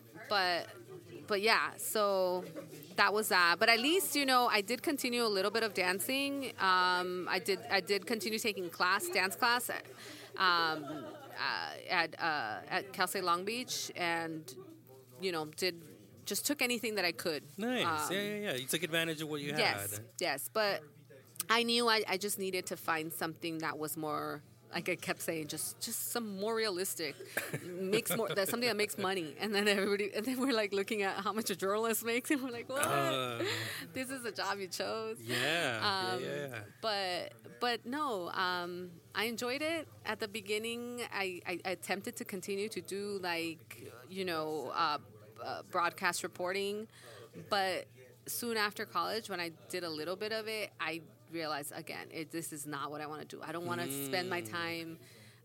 but but yeah, so that was that. But at least, you know, I did continue a little bit of dancing. Um, I did I did continue taking class, dance class at um, uh, at, uh, at Cal State Long Beach, and you know, did just took anything that I could.
Nice.
Um,
yeah, yeah, yeah. You took advantage of what you
yes,
had.
yes. But I knew I, I just needed to find something that was more. Like I kept saying, just just some more realistic, makes more. That's something that makes money. And then everybody, and then we're like looking at how much a journalist makes, and we're like, what?
Uh,
This is a job you chose.
yeah,
Um,
yeah, yeah.
But but no, um, I enjoyed it at the beginning. I, I, I attempted to continue to do like you know uh, uh, broadcast reporting, but soon after college, when I did a little bit of it, I realized again, it, this is not what I want to do. I don't want to mm. spend my time.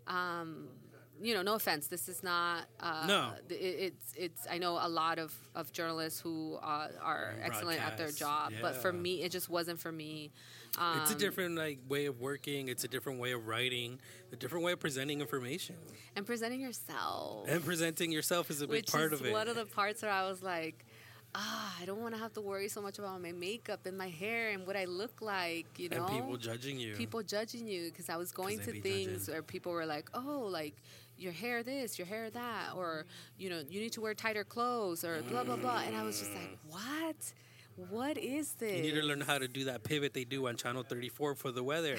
Um, you know, no offense. This is not. Uh,
no.
It, it's it's. I know a lot of, of journalists who uh, are excellent at their job,
yeah.
but for me, it just wasn't for me. Um,
It's a different like way of working. It's a different way of writing. A different way of presenting information.
And presenting yourself.
And presenting yourself is a big
which
part
is
of it.
One of the parts where I was like, ah, I don't want to have to worry so much about my makeup and my hair and what I look like, you know?
And people judging you.
People judging you, because I was going to things
judging.
where people were like, oh, like, your hair this, your hair that, or, you know, you need to wear tighter clothes, or blah, blah, blah. And I was just like, what? What is this?
You need to learn how to do that pivot they do on Channel thirty-four for the weather.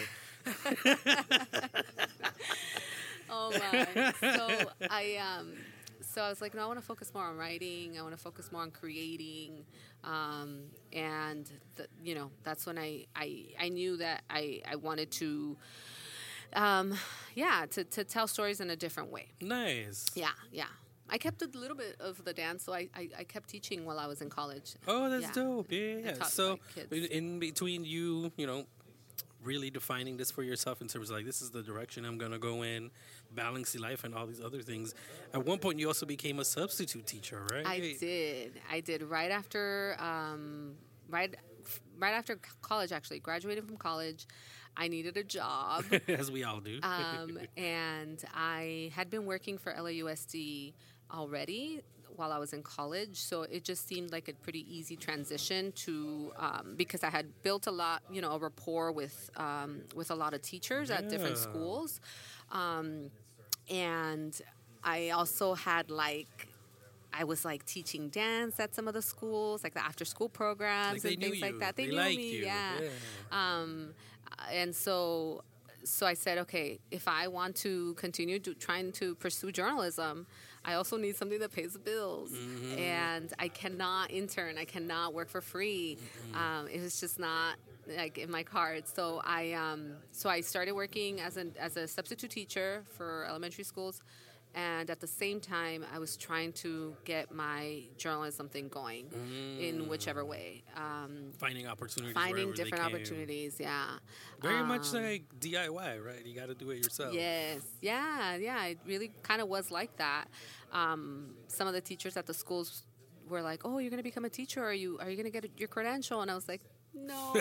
Oh, my. So I... um. So I was like, no, I want to focus more on writing. I want to focus more on creating. Um, and, the, you know, that's when I, I, I knew that I, I wanted to, um, yeah, to, to tell stories in a different way.
Nice.
Yeah, yeah. I kept a little bit of the dance, so I, I, I kept teaching while I was in college.
Oh, that's
yeah.
dope. Yeah, yeah.
taught
So
my kids.
in between you, you know, really defining this for yourself in terms of like, this is the direction I'm going to go in, balancing life and all these other things. At one point, you also became a substitute teacher, right?
I did. I did right after, um, right, right after college, actually. Graduated from college. I needed a job.
As we all do.
um, and I had been working for L A U S D already while I was in college, so it just seemed like a pretty easy transition to um, because I had built a lot, you know, a rapport with um, with a lot of teachers
yeah.
at different schools, um, and I also had like I was like teaching dance at some of the schools, like the after school programs
like
and things
you.
like that. They,
they
knew
liked
me,
you.
yeah.
yeah.
Um, and so. So I said, okay, if I want to continue to, trying to pursue journalism, I also need something that pays the bills.
Mm-hmm.
And I cannot intern. I cannot work for free. Mm-hmm. Um, it was just not like in my cards. So I um, so I started working as a as a substitute teacher for elementary schools and at the same time, I was trying to get my journalism thing going mm. in whichever way. Um,
finding opportunities.
Finding different opportunities, yeah.
Very
um,
much like D I Y, right? You got to do it yourself.
Yes, yeah, yeah. It really kind of was like that. Um, some of the teachers at the schools were like, "Oh, you're going to become a teacher? Or are you are you going to get your credential?" And I was like, no.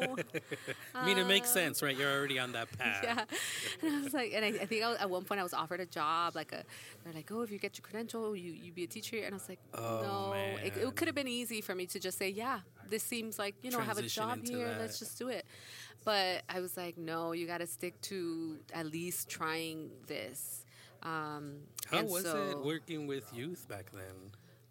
I mean, it makes sense, right? You're already on that path.
Yeah. And I was like, and I, I think I was, at one point I was offered a job, like a, they're like, oh, if you get your credential, you, you be a teacher. And I was like,
oh,
no.
Man.
It, it could have been easy for me to just say, yeah, this seems like, you know,
Transition
I have a job here.
That.
Let's just do it. But I was like, no, you got to stick to at least trying this. Um,
How was
so,
it working with youth back then?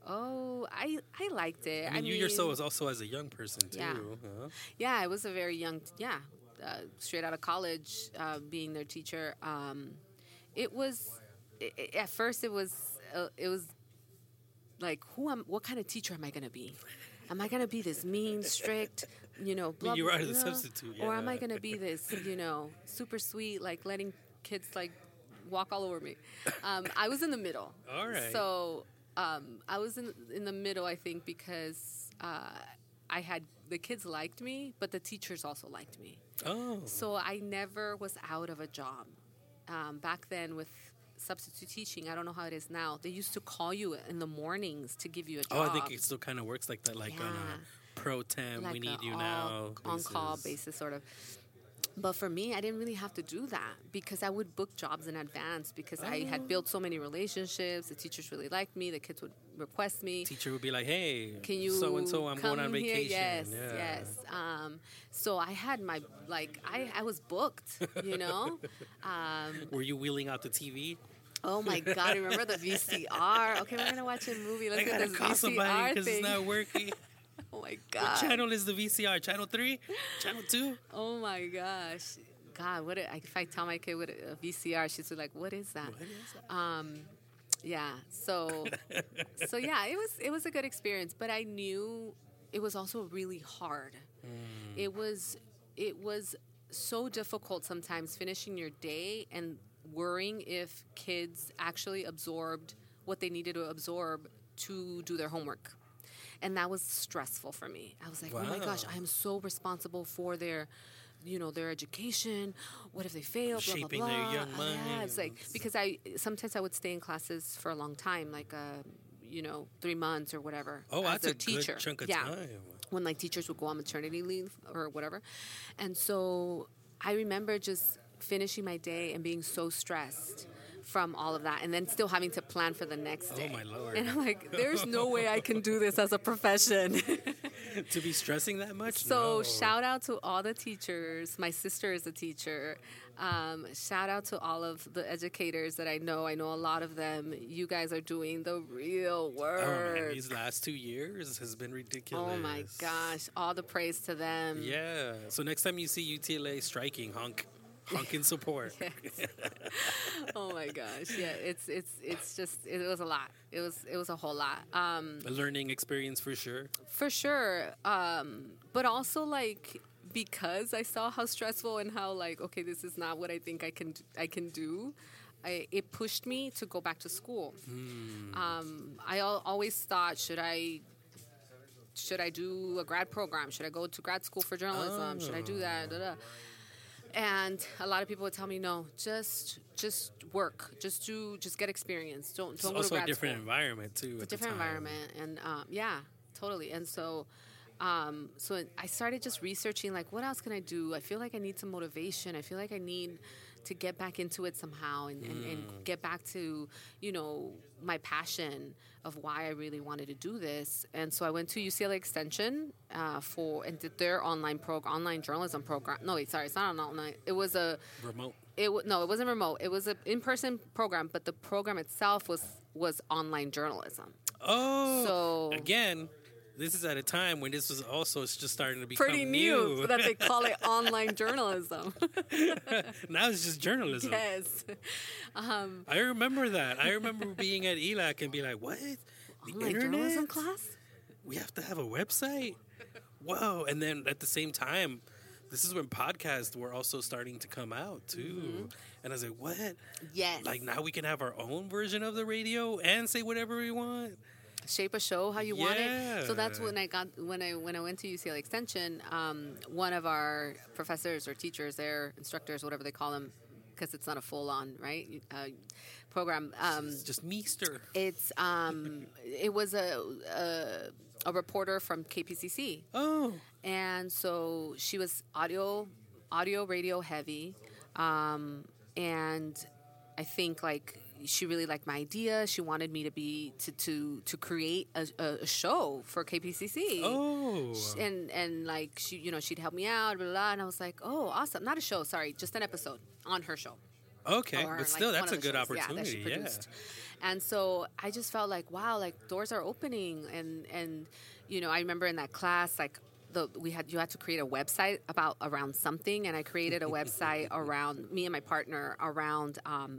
Oh, I I liked it.
I mean,
I
you
mean,
yourself was also as a young person too.
Yeah,
huh?
yeah. I was a very young, yeah, uh, straight out of college, uh, being their teacher. Um, it was it, it, at first it was uh, it was like who am what kind of teacher am I going to be? Am I going to be this mean, strict, you know, blah,
I mean, you were
blah,
the
blah,
substitute, yeah.
or am I going to be this, you know, super sweet, like letting kids like walk all over me? Um, I was in the middle.
All right.
So. Um, I was in in the middle, I think, because uh, I had the kids liked me, but the teachers also liked me.
Oh.
So I never was out of a job. Um, back then, with substitute teaching, I don't know how it is now. They used to call you in the mornings to give you a job.
Oh, I think it still kind of works like that, like
yeah.
on a pro temp,
like
we need you
all,
now.
On call basis, sort of. But for me, I didn't really have to do that because I would book jobs in advance because oh. I had built so many relationships. The teachers really liked me. The kids would request me.
Teacher would be like, hey,
can you
so and so, I'm
come
going on
here?
vacation.
Yes,
yeah.
yes. Um, so I had my, like, I, I was booked, you know. Um,
Were you wheeling out the T V?
Oh, my God. Remember the V C R? Okay, we're going to watch a movie. Let's
I
get
gotta
this
call
V C R
somebody because
thing.
it's not working.
Oh, my God.
What channel is the V C R? Channel three? Channel two?
Oh, my gosh. God, what a, if I tell my kid what a, a V C R, she's like, "What is that?"
What is that?
Um, yeah. So, so yeah, it was it was a good experience, but I knew it was also really hard. Mm. It was it was so difficult sometimes finishing your day and worrying if kids actually absorbed what they needed to absorb to do their homework. And that was stressful for me. I was like, wow. Oh my gosh, I am so responsible for their you know, their education. What if they fail? Blah,
Shaping
blah, blah.
their young minds.
Yeah, it's like, because I, sometimes I would stay in classes for a long time, like, uh, you know, three months or whatever.
Oh,
as
that's
a
a
teacher.
good chunk of
yeah.
time.
When, like, teachers would go on maternity leave or whatever. And so I remember just finishing my day and being so stressed from all of that, and then still having to plan for the next day.
Oh, my Lord.
And I'm like, there's no way I can do this as a profession.
To be stressing that much?
So
no.
Shout out to all the teachers. My sister is a teacher. Um, shout out to all of the educators that I know. I know a lot of them. You guys are doing the real work.
Oh, man, these last two years has been ridiculous.
Oh, my gosh. All the praise to them.
Yeah. So next time you see U T L A striking, honk. Honk in support.
Yes. Oh my gosh! Yeah, it's it's it's just it was a lot. It was it was a whole lot. Um,
a learning experience for sure.
For sure, um, but also like because I saw how stressful and how like okay, this is not what I think I can I can do. I, it pushed me to go back to school. Mm. Um, I al- always thought, should I should I do a grad program? Should I go to grad school for journalism? Oh. Should I do that? Da, da. And a lot of people would tell me, no, just just work, just do, just get experience. Don't
it's
don't go
also
to grad
a different
school.
environment too.
It's
at
a different
the time.
environment, and um, yeah, totally. And so, um, so I started just researching, like, what else can I do? I feel like I need some motivation. I feel like I need to get back into it somehow, and, and, mm. and get back to, you know, my passion of why I really wanted to do this. And so I went to U C L A Extension uh, for and did their online program, online journalism program. No, wait, sorry, it's not an online. It was a
remote.
It w- no, it wasn't remote. It was an in-person program, but the program itself was was online journalism.
Oh,
so
again. This is at a time when this was also just starting to become
pretty new,
new.
that they call it online journalism.
Now it's just journalism.
Yes. Um,
I remember that. I remember being at E L A C and be like, what? The
online
internet?
journalism class?
We have to have a website? Whoa. And then at the same time, this is when podcasts were also starting to come out too. Mm-hmm. And I was like, what?
Yes.
Like now we can have our own version of the radio and say whatever we want.
Shape a show how you
yeah.
want it. So that's when I got when I when I went to U C L A Extension. Um, one of our professors or teachers there, instructors, whatever they call them, because it's not a full on right uh, program. Um,
it's just meester.
It's um, it was a, a a reporter from K P C C.
Oh,
and so she was audio audio radio heavy, um, and I think like. She really liked my idea. She wanted me to be to to, to create a, a show for K P C C.
Oh,
and and like she, you know, she'd help me out, blah, blah, blah, and I was like, oh, awesome! Not a show, sorry, just an episode on her show.
Okay,
or,
but still,
like,
that's a good
shows,
opportunity.
Yeah, that she produced. Yeah. And so I just felt like, wow, like doors are opening, and and you know, I remember in that class, like. The, we had you had to create a website about around something, and I created a website around me and my partner around. Um,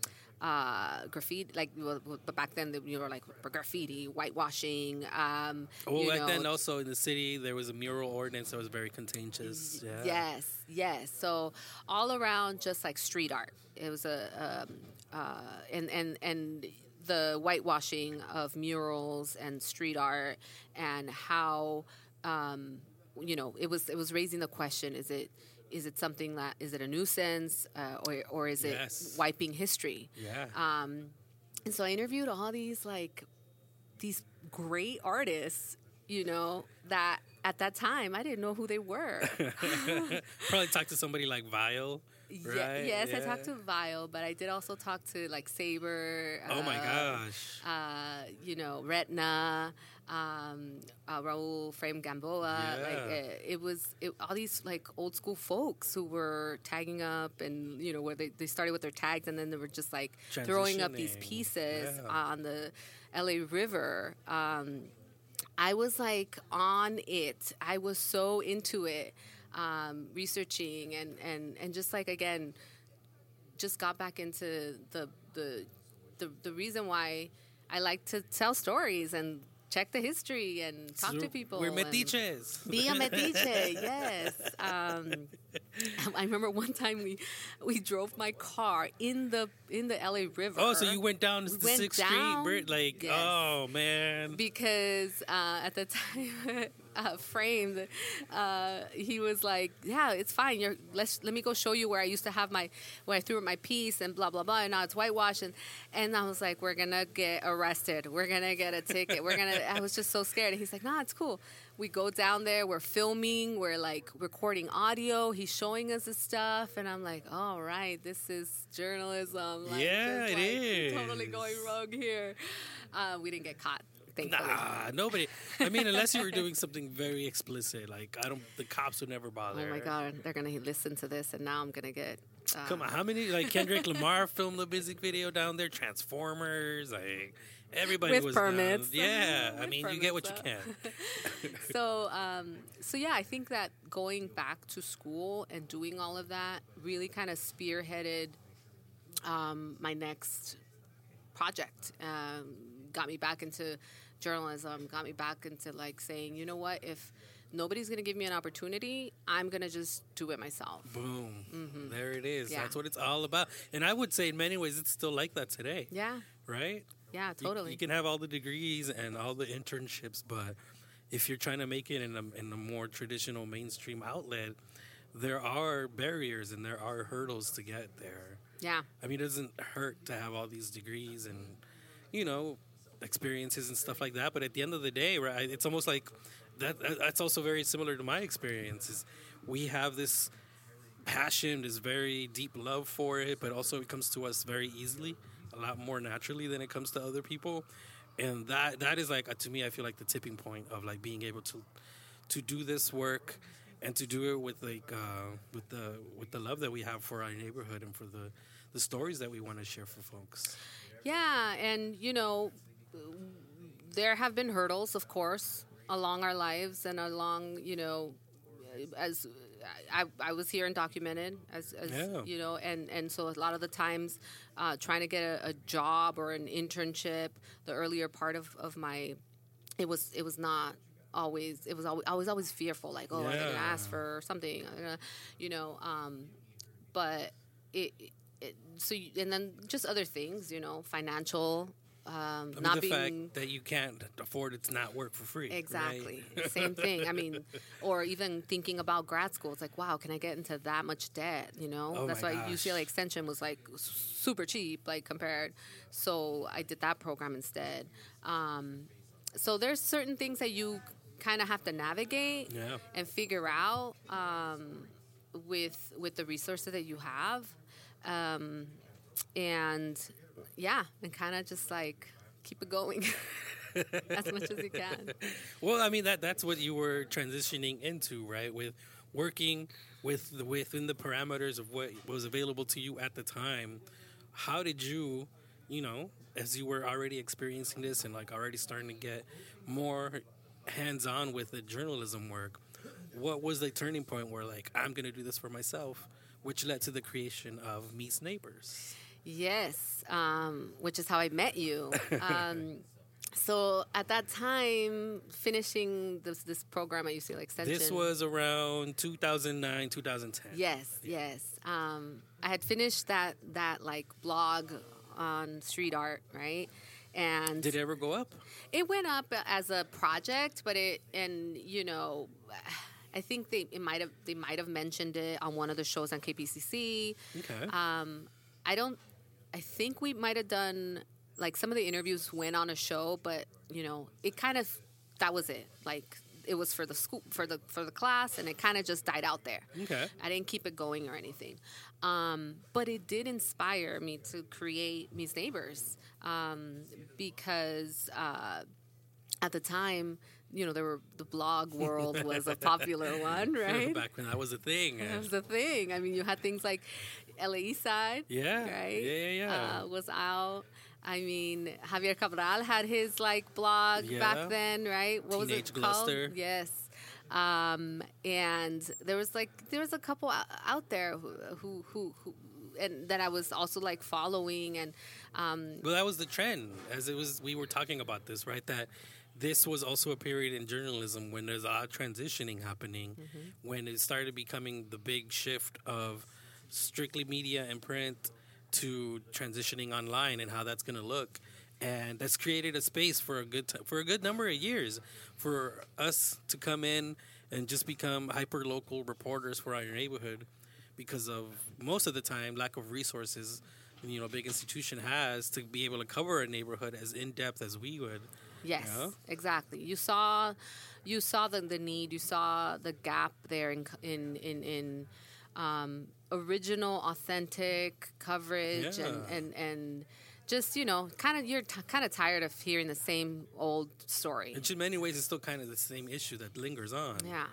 Uh, graffiti, like, but back then you were like graffiti, whitewashing. Um,
oh,
you
back
know.
then also in the city there was a mural ordinance that was very contentious. Yeah.
Yes, yes. So all around, just like street art. It was a um, uh, and and and the whitewashing of murals and street art, and how um, you know it was it was raising the question: is it Is it something that, is it a nuisance uh, or, or is it
yes.
wiping history?
Yeah.
Um, and so I interviewed all these, like, these great artists, you know, that at that time I didn't know who they were.
Probably talked to somebody like Vile. Right?
Yeah, yes,
yeah.
I talked to Vile, but I did also talk to, like, Saber.
Oh,
uh,
my gosh.
Uh, you know, Retna, um, uh, Raul Frame Gamboa.
Yeah.
Like, it, it was it, all these, like, old school folks who were tagging up and, you know, where they, they started with their tags and then they were just, like, throwing up these pieces
yeah.
on the L A River. Um, I was, like, on it. I was so into it. Um, researching and, and, and just like again, just got back into the, the the the reason why I like to tell stories and check the history and talk
so
to people.
We're metiches.
Be a metiche, yes. Um, I remember one time we we drove my car in the in the L A River.
Oh, so you went down to
went
Sixth
down,
Street, like
yes.
oh man.
Because uh, at the time, uh, framed, uh, he was like, "Yeah, it's fine. You're let's let me go show you where I used to have my where I threw my piece and blah blah blah. And now it's whitewashed." And and I was like, "We're gonna get arrested. We're gonna get a ticket. We're gonna." I was just so scared. And he's like, "Nah, it's cool." We go down there, we're filming, we're like recording audio, he's showing us the stuff, and I'm like, all right, this is journalism. Like,
yeah, it
like,
is.
Totally going rogue here. Uh, we didn't get caught, thankfully.
Nah, nobody. I mean, unless you were doing something very explicit, like, I don't, the cops would never bother.
Oh my God, they're going to listen to this, and now I'm going to get... Uh,
Come on, how many, like, Kendrick Lamar filmed the music video down there, Transformers, like... Everybody
with
was
permits.
Down. Yeah,
with
I mean,
permits,
you get what
uh.
you can.
so, um, so yeah, I think that going back to school and doing all of that really kind of spearheaded um, my next project. Um, got me back into journalism. Got me back into like saying, you know what, if nobody's going to give me an opportunity, I'm going to just do it myself.
Boom.
Mm-hmm.
There it is.
Yeah.
That's what it's all about. And I would say in many ways it's still like that today.
Yeah.
Right?
Yeah, totally.
You, you can have all the degrees and all the internships, but if you're trying to make it in a, in a more traditional mainstream outlet, there are barriers and there are hurdles to get there.
Yeah.
I mean, it doesn't hurt to have all these degrees and, you know, experiences and stuff like that. But at the end of the day, right, it's almost like that. That's also very similar to my experiences. We have this passion, this very deep love for it, but also it comes to us very easily, a lot more naturally than it comes to other people. And that that is like, to me, I feel like the tipping point of like being able to to do this work and to do it with like uh, with the with the love that we have for our neighborhood and for the the stories that we want to share for folks.
Yeah, and you know, there have been hurdles, of course, along our lives and along, you know, as I, I was here and documented, as, as
yeah.
you know, and, and so a lot of the times uh, trying to get a, a job or an internship, the earlier part of, of my, it was it was not always, it was always, I was always fearful, like, oh, are they going to
Yeah.
ask for something? Are they gonna, you know, um, but it, it, so, you, and then just other things, you know, financial, um,
I mean,
not
the
being.
fact that you can't afford it to not work for free.
Exactly.
Right?
Same thing. I mean, or even thinking about grad school, it's like, wow, can I get into that much debt? You know,
Oh
that's
my
why
gosh.
U C L A Extension was like super cheap, like compared. So I did that program instead. Um, so there's certain things that you kind of have to navigate
Yeah.
and figure out um, with with the resources that you have, um, and yeah, and kind of just like keep it going as much as you can.
Well, I mean that that's what you were transitioning into, right? With working with the, within the parameters of what was available to you at the time. How did you, you know, as you were already experiencing this and like already starting to get more hands-on with the journalism work, what was the turning point where like I'm going to do this for myself, which led to the creation of Meets Neighbors?
Yes, um, which is how I met you. Um, so at that time, finishing this this program at U C L A Extension.
This was around two thousand nine, two thousand ten.
Yes, yes. Um, I had finished that that like blog on street art, right? And
Did it ever go up?
it went up as a project, but it and you know. I think they it might have they might have mentioned it on one of the shows on K P C C.
Okay.
Um, I don't. I think we might have done like some of the interviews went on a show, but you know, it kind of that was it. Like it was for the school for the for the class, and it kind of just died out there.
Okay.
I didn't keep it going or anything, um, but it did inspire me to create Meets Neighbors um, because uh, at the time, you know, there were the blog world was a popular one, right?
Back when that was a thing.
That was the thing. I mean, you had things like L A East Side,
Yeah.
right?
Yeah, yeah, yeah.
Uh, was out. I mean, Javier Cabral had his like blog
Yeah.
back then, right? What
Teenage
was it called?
Gluster.
Yes. Um, and there was like there was a couple o- out there who who who, who and that I was also like following and um,
Well, that was the trend. As it was, we were talking about this, right? That this was also a period in journalism when there's a lot of transitioning happening,
Mm-hmm.
when it started becoming the big shift of strictly media and print to transitioning online and how that's going to look. And that's created a space for a good t- for a good number of years for us to come in and just become hyper local reporters for our neighborhood, because of most of the time lack of resources. You know, a big institution has to be able to cover a neighborhood as in depth as we would.
Yes,
Yeah.
exactly. You saw, you saw the, the need. You saw the gap there in in in, in um, original, authentic coverage, and,
Yeah.
and and just you know, kind of you're t- kind of tired of hearing the same old story.
Which in many ways is still kind of the same issue that lingers on.
Yeah,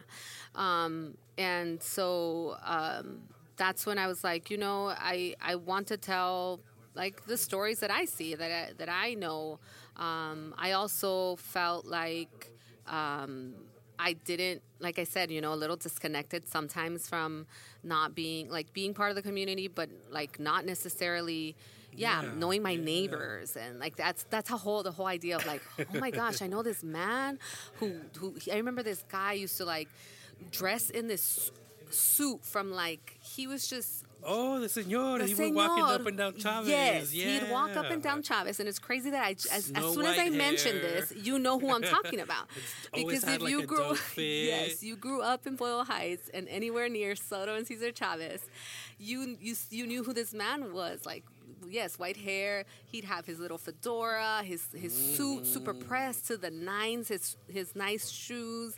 um, and so um, that's when I was like, you know, I I want to tell like the stories that I see that I, that I know. Um, I also felt like um, I didn't, like I said, you know, a little disconnected sometimes from not being like being part of the community, but like not necessarily. Yeah,
Yeah,
knowing my
yeah.
neighbors and like that's that's a whole the whole idea of like, oh my gosh, I know this man who who I remember this guy used to like dress in this suit from like he was just
Oh, the senor.
the
he was walking
señor.
up and down Chavez.
Yes,
yeah.
he'd walk up and down Chavez, and it's crazy that I as, as
Snow
soon as I
white
mentioned
hair.
this, you know who I'm talking about.
always had, like, a
grew
dope fit.
yes, you grew up in Boyle Heights and anywhere near Soto and Cesar Chavez, you you you knew who this man was. Like, yes, white hair. He'd have his little fedora, his his suit super pressed to the nines, his his nice shoes.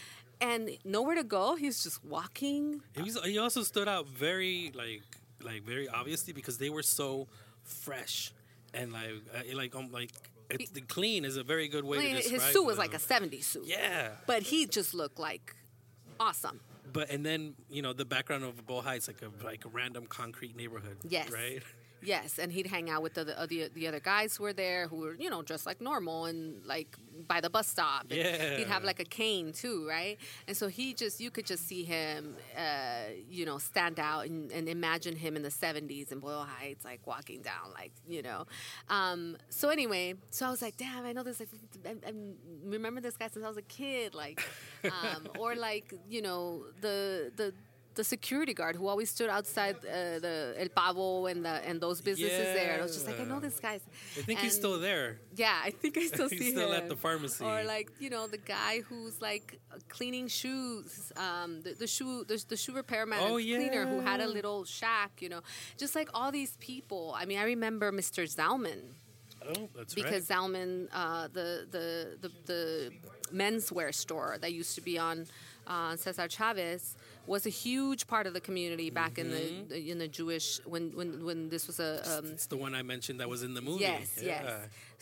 And nowhere to go. He's just walking.
He, was, he also stood out very like like very obviously because they were so fresh and like uh, like um like it's, the clean is a very good way
I mean,
to describe
his suit was
them.
like a seventies suit.
Yeah.
But he just looked like awesome.
But and then you know the background of Boyle Heights like a like a random concrete neighborhood.
Yes.
Right.
Yes, and he'd hang out with the the, the the other guys who were there, who were, you know, dressed like normal and like by the bus stop. And
Yeah.
he'd have like a cane too, right? And so he just, you could just see him, uh, you know, stand out and, and imagine him in the seventies in Boyle Heights, like walking down, like, you know. Um, so anyway, so I was like, damn, I know this, like, I, I remember this guy since I was a kid, like, um, or like, you know, the the. the security guard who always stood outside uh, the El Pavo and the and those businesses there. And I was just like, I know this guy.
I think
and
he's still there.
Yeah, I think I still
He's
see
still
him.
at the pharmacy.
Or like, you know, the guy who's like cleaning shoes, um, the, the shoe the, the shoe repairman
Oh,
cleaner who had a
yeah.
little shack, you know. Just like all these people. I mean, I remember Mister Zalman.
Oh, that's
Because
right.
Zalman, uh, the, the the the menswear store that used to be on uh, Cesar Chavez, was a huge part of the community back in
Mm-hmm.
the, the in the Jewish when when when this was a um,
It's the one I mentioned that was in the movie.
yes
Yeah.
yes.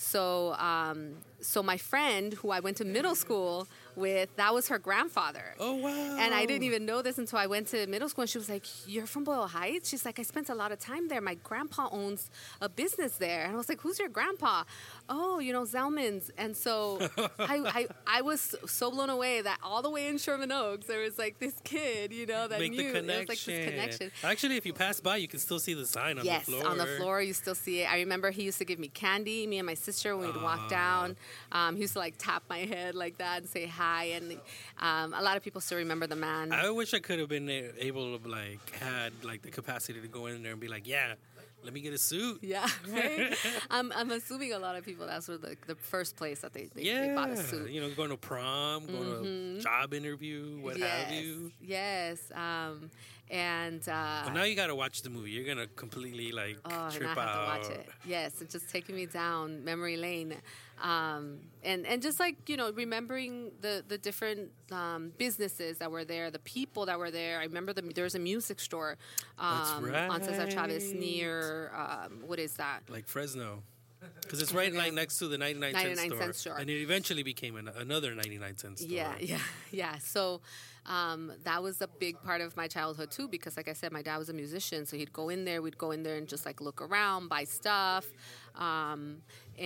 So um, so my friend who I went to middle school with, that was her grandfather.
Oh, wow.
And I didn't even know this until I went to middle school, and she was like, "You're from Boyle Heights?" She's like, "I spent a lot of time there. My grandpa owns a business there." And I was like, "Who's your grandpa?" "Oh, you know, Zalman's." And so I, I I was so blown away that all the way in Sherman Oaks, there was like this kid, you know, that
Make
knew.
the
It was
connection.
like this connection.
Actually, if you pass by, you can still see the sign on
Yes,
the floor.
on the floor, you still see it. I remember he used to give me candy, me and my sister, when we'd walk down. Um, he used to like tap my head like that and say hi. And um, a lot of people still remember the man.
I wish I could have been a- able to like had like the capacity to go in there and be like, yeah, let me get a suit.
Yeah, right. I'm, I'm assuming a lot of people, that's where the, the first place that they, they,
Yeah,
they bought a suit.
you know, going to prom, going to a job interview, what
yes,
have you.
yes. Um, and uh,
Well, now you got to watch the movie. You're gonna completely like
oh,
trip
and I have
out.
to watch it. Yes, it's just taking me down memory lane, um, and and just like, you know, remembering the the different um, businesses that were there, the people that were there. I remember the, there was a music store um,
That's
on Cesar Chavez
right.
near um, what is that?
Like Fresno. Because it's right like next to the ninety-nine, cent,
ninety-nine
store.
cent store.
And it eventually became an, another ninety-nine cent store.
Yeah, yeah, yeah. So um, that was a big part of my childhood too, because like I said, my dad was a musician, so he'd go in there, we'd go in there and just like look around, buy stuff, um,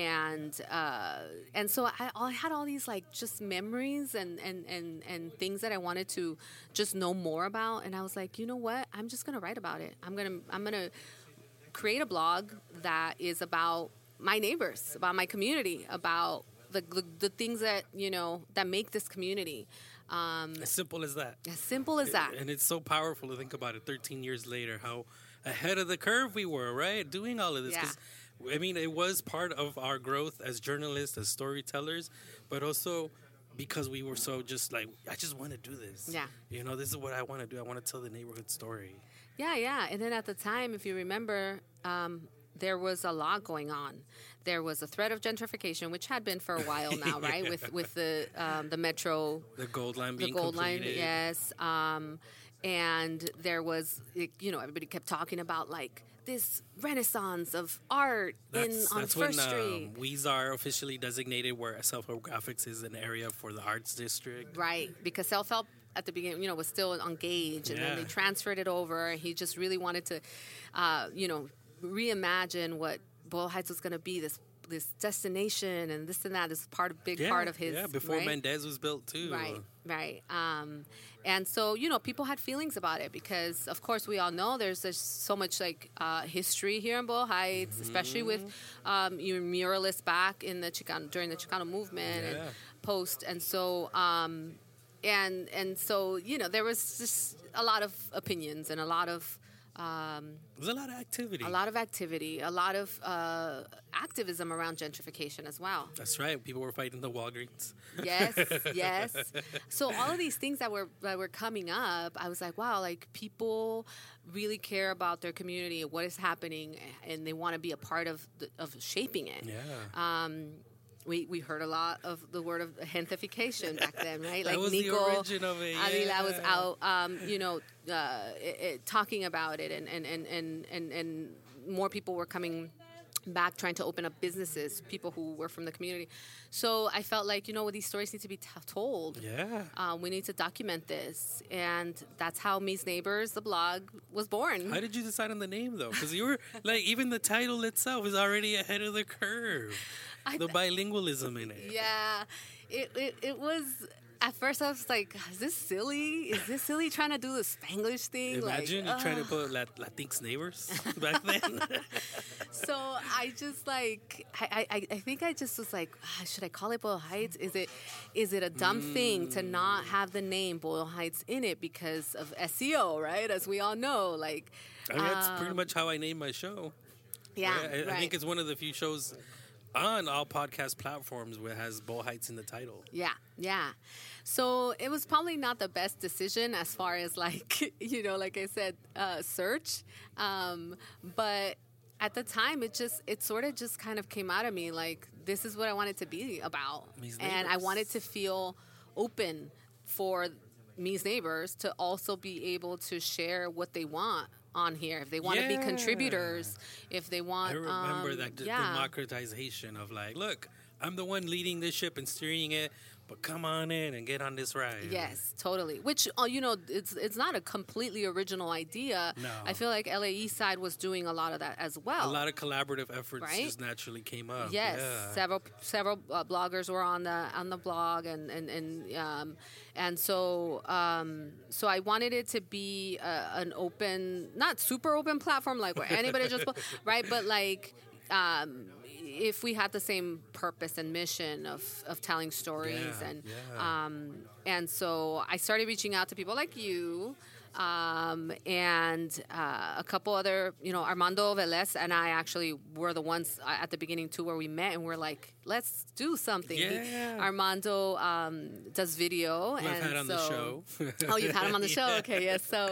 and uh, and so I, I had all these like just memories and, and, and, and things that I wanted to just know more about, and I was like, you know what? I'm just gonna write about it. I'm gonna I'm gonna create a blog that is about my neighbors, about my community, about the, the the things that, you know, that make this community. Um,
As simple as that.
as simple as that.
And it's so powerful to think about it thirteen years later, how ahead of the curve we were, right? Doing all of this.
Yeah.
'Cause, I mean, it was part of our growth as journalists, as storytellers, but also because we were so just like, I just want to do this.
Yeah.
You know, this is what I want to do. I want to tell the neighborhood story.
Yeah, yeah. And then at the time, if you remember, um, there was a lot going on. There was a threat of gentrification, which had been for a while now, right? With with the um, the metro,
The Gold Line
the
being
Gold Line,
completed.
yes. Um, and there was, you know, everybody kept talking about like this renaissance of art
That's,
in on
that's
First
when
Street.
um, Weezar officially designated where Self Help Graphics is an area for the arts district.
Right, because Self Help at the beginning, you know, was still on Gage, and then they
Yeah.
transferred it over. He just really wanted to, uh, you know, reimagine what Boyle Heights was going to be, this this destination and this and that. This is part of big
Yeah,
part of his.
yeah, before
right?
Mendez was built too.
Right, right. Um, and so, you know, people had feelings about it because, of course, we all know there's just so much like uh, history here in Boyle Heights,
Mm-hmm.
especially with um, your muralists back in the Chicano during the Chicano movement
Yeah.
and post. And so, um, and and so, you know, there was just a lot of opinions and a lot of. Um,
There's a lot of activity.
a lot of activity, a lot of uh, activism around gentrification as well.
That's right. People were fighting the Walgreens.
Yes, yes. So all of these things that were that were coming up, I was like, wow, like people really care about their community, what is happening, and they want to be a part of the, of shaping it.
Yeah.
Um, we we heard a lot of the word of gentrification back then, right?
That
Like
was the
Nico
origin of it,
Avila was
yeah.
out, um, you know, uh, it, it, talking about it, and and, and, and, and and more people were coming back trying to open up businesses, people who were from the community. So I felt like, you know, these stories need to be t- told.
Yeah.
Um, we need to document this. And that's how Me's Neighbors, the blog, was born.
How did you decide on the name, though? Because you were, like, even the title itself is already ahead of the curve.
I,
the bilingualism in it.
Yeah. It, it, it was... At first, I was like, is this silly? Is this silly trying to do the Spanglish thing?
Imagine
like,
you trying to put Lat- Latinx neighbors back then.
So I just like, I, I, I think I just was like, ah, should I call it Boyle Heights? Is it is it a dumb mm. thing to not have the name Boyle Heights in it because of S E O, right? As we all know. like.
I mean, that's
um,
pretty much how I named my show.
Yeah,
right? I,
right.
I think it's one of the few shows on all podcast platforms where it has Boyle Heights in the title.
Yeah, yeah. So it was probably not the best decision as far as like, you know, like I said, uh, search. Um, but at the time, it just, it sort of just kind of came out of me like, this is what I wanted to be about. And I wanted to feel open for Me's Neighbors to also be able to share what they want on here. If they want
yeah.
to be contributors, if they want...
I remember
um,
that d-
yeah.
democratization of like, look, I'm the one leading this ship and steering it, but come on in and get on this ride.
Yes, totally. Which, uh, you know, it's it's not a completely original idea.
No.
I feel like L A East Side was doing a lot of that as well.
A lot of collaborative efforts
right?
just naturally came up.
Yes,
yeah.
several several uh, bloggers were on the on the blog, and and and um, and so um, so I wanted it to be uh, an open, not super open platform like where anybody just right, but like. Um, if we had the same purpose and mission of, of telling stories
yeah,
and
yeah.
um, and so I started reaching out to people like you um, and uh, a couple other, you know, Armando Velez and I actually were the ones at the beginning too where we met and we're like, let's do something.
Yeah.
He, Armando um, does video.
I've
and
had on
so,
the show.
Oh, you've had him on the show?
Yeah.
Okay, yes. So,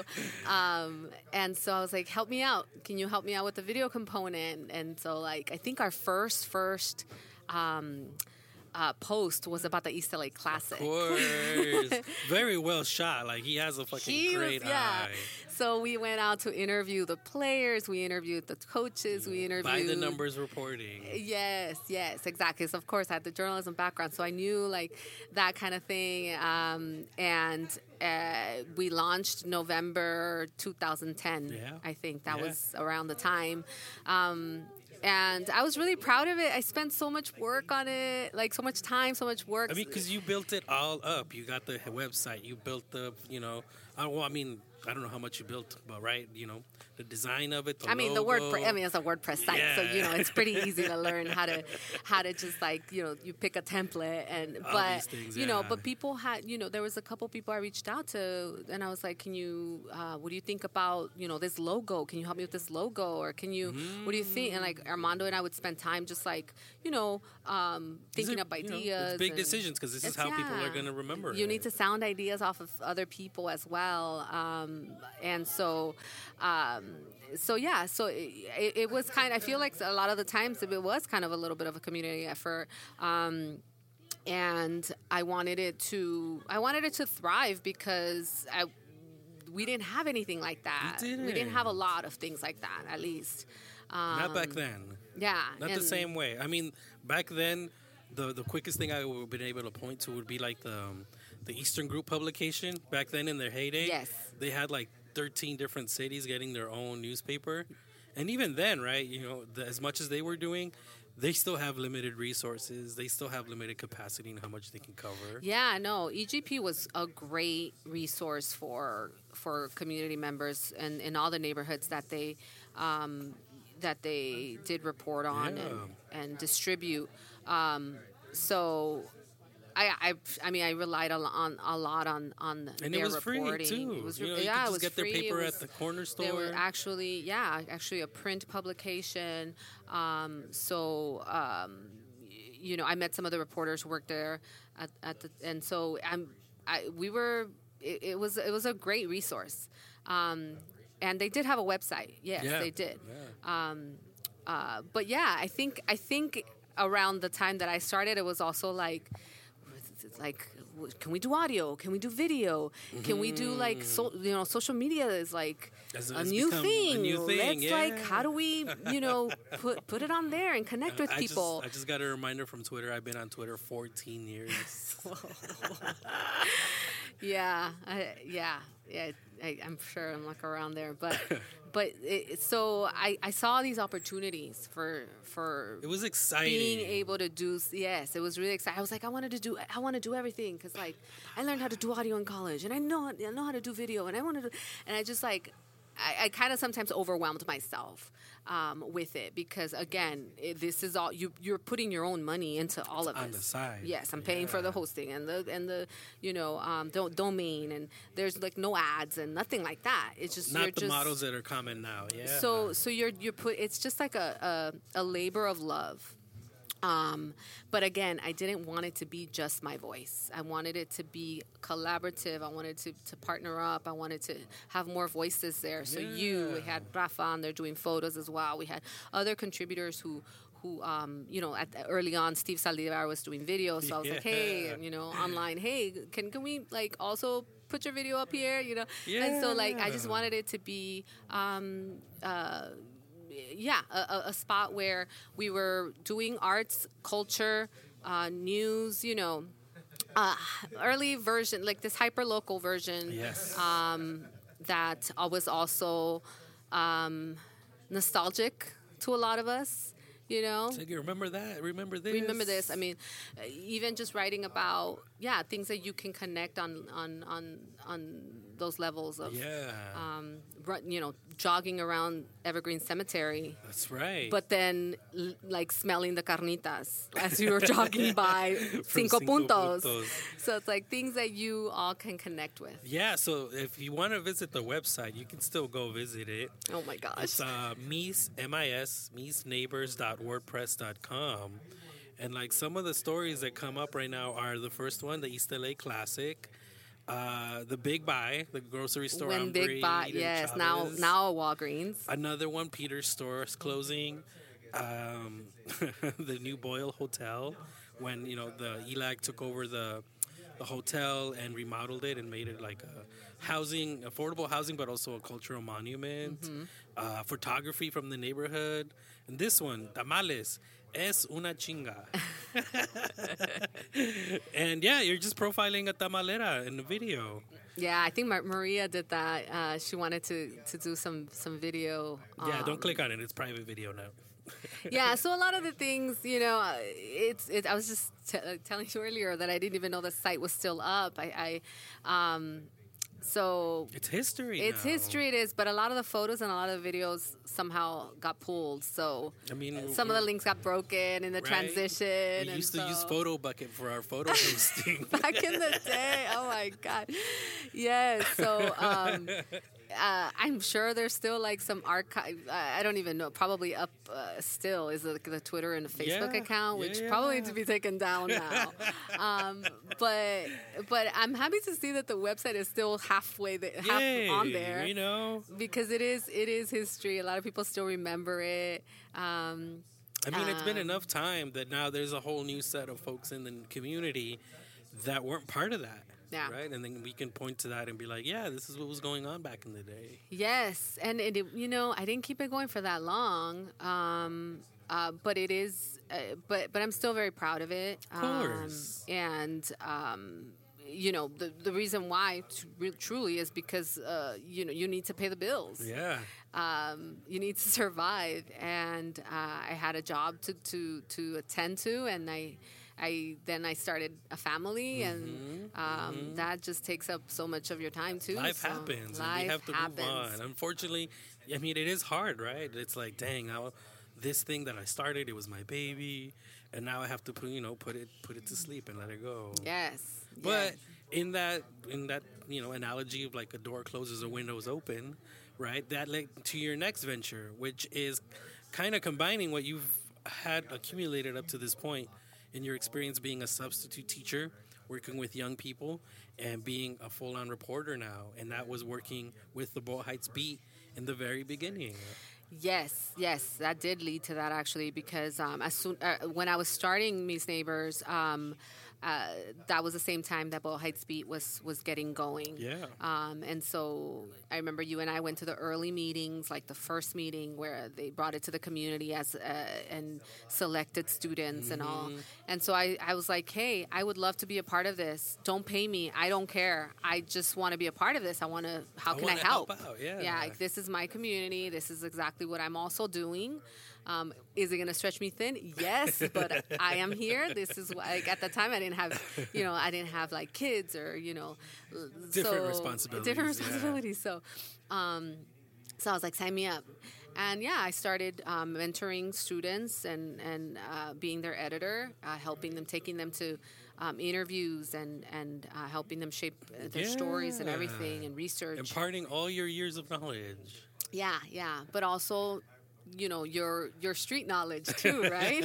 um, and so I was like, help me out. Can you help me out with the video component? And so, like, I think our first, first um, uh, post was about the East L A Classic.
Of course. Very well shot. Like, he has a fucking
He
great
was, yeah.
eye.
So we went out to interview the players. We interviewed the coaches. We interviewed...
By the numbers reporting.
Yes, yes, exactly. So, of course, I had the journalism background. So I knew, like, that kind of thing. Um, and uh, we launched November two thousand ten,
yeah.
I think. That
yeah.
was around the time. Um, and I was really proud of it. I spent so much work on it, like, so much time, so much work.
I mean, because you built it all up. You got the website. You built the, you know... I, well, I mean... I don't know how much you built, but right, you know, the design of it. The
I mean,
logo.
the WordPress. I mean, it's a WordPress site,
yeah.
so you know, it's pretty easy to learn how to, how to just like, you know, you pick a template and,
All
but
these things,
you
yeah.
know, but people had, you know, there was a couple people I reached out to, and I was like, can you, uh, what do you think about, you know, this logo? Can you help me with this logo, or can you, mm. what do you think? And like Armando and I would spend time just like, you know, um, thinking
are,
up ideas.
You know, it's big decisions because this is how
yeah.
people are going to remember
You
it.
need to sound ideas off of other people as well, um, and. So, um, so yeah, so it, it, it was kind of, I feel like a lot of the times it was kind of a little bit of a community effort. Um, and I wanted it to, I wanted it to thrive because I, we didn't have anything like that.
You didn't.
We didn't have a lot of things like that, at least. Um,
Not back then.
Yeah.
Not the same way. I mean, back then, the the quickest thing I would have been able to point to would be like the, um, the Eastern Group publication. Back then in their heyday.
Yes.
They had like thirteen different cities getting their own newspaper. And even then, right, you know, the, as much as they were doing, they still have limited resources. They still have limited capacity in how much they can cover.
Yeah, no, E G P was a great resource for for community members and in all the neighborhoods that they um, that they did report on
Yeah.
and, and distribute. Um, so I, I, I mean, I relied a, on a lot on on
And
their
it was free
reporting.
too.
It was,
you know,
yeah,
you could
it
just
was
get
free.
their paper
It was,
at the corner
They were
store.
actually, yeah, actually a print publication. Um, so, um, y- you know, I met some of the reporters who worked there at, at the, and so I'm, I, we were. It, it was it was a great resource, um, and they did have a website. Yes,
Yeah.
they did.
Yeah.
Um, uh, but yeah, I think I think around the time that I started, it was also like. Like, w- can we do audio? Can we do video? Mm-hmm. Can we do like so, you know, social media is like
As,
a,
it's
new
a new thing.
Let's
yeah.
like, how do we, you know, put put it on there and connect with
I
people?
Just, I just got a reminder from Twitter. I've been on Twitter fourteen years.
yeah, I, yeah, yeah. I, I'm sure I'm like around there, but but it, so I, I saw these opportunities for for
it was exciting
being able to do. Yes, it was really exciting. I was like, I wanted to do I want to do everything because like I learned how to do audio in college, and I know I know how to do video, and I wanted to, and I just like I, I kind of sometimes overwhelmed myself um, with it because again, it, this is all you you're putting your own money into all of
on
this.
the side.
Yes, I'm paying
yeah.
for the hosting and the and the you know um, do- domain, and there's like no ads and nothing like that. It's just
not
you're
the
just,
models that are coming now. Yeah.
So so you're you're put. It's just like a a, a labor of love. Um, but again, I didn't want it to be just my voice. I wanted it to be collaborative. I wanted to, to partner up. I wanted to have more voices there. So
yeah.
you, we had Rafa on there doing photos as well. We had other contributors who, who um, you know, at the, early on, Steve Saldivar was doing videos. So I was
yeah.
like, hey, and, you know, online, hey, can can we like also put your video up here? You know,
yeah.
and so like I just wanted it to be. Um, uh, Yeah, a, a spot where we were doing arts, culture, uh, news, you know, uh, early version, like this hyper-local version.
Yes.
Um, that was also um, nostalgic to a lot of us, you know.
So you remember that? Remember this?
Remember this. I mean, even just writing about, yeah, things that you can connect on, on, on, on those levels of,
yeah.
um, you know, jogging around Evergreen Cemetery.
That's right.
But then, l- like, smelling the carnitas as you were jogging by Cinco,
Cinco
Puntos.
Puntos.
So it's like things that you all can connect with.
Yeah, so if you want to visit the website, you can still go visit it.
Oh, my gosh.
It's uh, Mis, M I S, misneighbors dot wordpress dot com. And, like, some of the stories that come up right now are the first one, the East L A Classic. Uh, the Big Buy, the grocery store.
When
on
Big
Breed
Buy,
and
yes,
Chavez.
now now a Walgreens.
Another one, Peter's store is closing. Um, the new Boyle Hotel, when you know the E L A C took over the the hotel and remodeled it and made it like a housing, affordable housing, but also a cultural monument. Mm-hmm. Uh, photography from the neighborhood, and this one, tamales. Es una chinga. And yeah, you're just profiling a tamalera in the video.
Yeah, I think Mar- Maria did that. Uh, she wanted to, to do some, some video.
Yeah,
um,
don't click on it. It's private video now.
Yeah, so a lot of the things, you know, uh, it's. It, I was just t- uh, telling you earlier that I didn't even know the site was still up. I, I um, so
it's history.
It's
now.
history. It is, but a lot of the photos and a lot of the videos somehow got pulled. So
I mean,
some of the links got broken in the
right?
transition.
We used
and
to
so
use Photo Bucket for our photo posting.
back in the day. Oh my god, yes. So. Um, Uh, I'm sure there's still like some archive. Uh, I don't even know. Probably up uh, still is like the Twitter and the Facebook
yeah,
account, which
yeah, yeah.
probably needs to be taken down now. um, but but I'm happy to see that the website is still halfway the, half
Yay,
on there.
You know,
because it is it is history. A lot of people still remember it. Um,
I mean, it's been
um,
enough time that now there's a whole new set of folks in the community that weren't part of that.
Yeah.
Right? And then we can point to that and be like, yeah, this is what was going on back in the day.
Yes. And, it, you know, I didn't keep it going for that long. Um, uh, but it is, uh, but but I'm still very proud of it.
Of course.
Um, and, um, you know, the, the reason why t- truly is because, uh, you know, you need to pay the bills.
Yeah.
Um, you need to survive. And uh, I had a job to, to, to attend to, and I... I then I started a family, and
mm-hmm,
um,
mm-hmm.
that just takes up so much of your time too.
Life
so
happens,
life
and we have to
happens.
move on. Unfortunately, I mean, it is hard, right? It's like, dang, now this thing that I started, it was my baby, and now I have to put, you know, put it, put it to sleep and let it go.
Yes,
but
yes.
in that, in that, you know, analogy of like a door closes, a window's open, right? That led to your next venture, which is kind of combining what you've had accumulated up to this point. In your experience being a substitute teacher, working with young people, and being a full-on reporter now, and that was working with the Boyle Heights Beat in the very beginning.
Yes, yes, that did lead to that actually, because um, as soon uh, when I was starting Mis Neighbors, um, uh, that was the same time that Boyle Heights Beat was was getting going.
Yeah.
Um, and so I remember you and I went to the early meetings, like the first meeting where they brought it to the community as uh, and selected students mm-hmm. and all. And so I, I was like, hey, I would love to be a part of this. Don't pay me. I don't care. I just want to be a part of this. I want to, how
I
can I help?
help out. Yeah.
Yeah, like, this is my community. This is exactly what I'm also doing. Um, is it going to stretch me thin? Yes, but I am here. This is why, like, at the time I didn't have, you know, I didn't have like kids or, you know,
different
so,
responsibilities.
Different responsibilities. Yeah. So, um, so I was like, sign me up. And yeah, I started um, mentoring students and, and uh, being their editor, uh, helping them, taking them to um, interviews and, and uh, helping them shape their yeah. stories and everything and research.
Imparting all your years of knowledge.
Yeah, yeah. But also, you know, your your street knowledge too, right?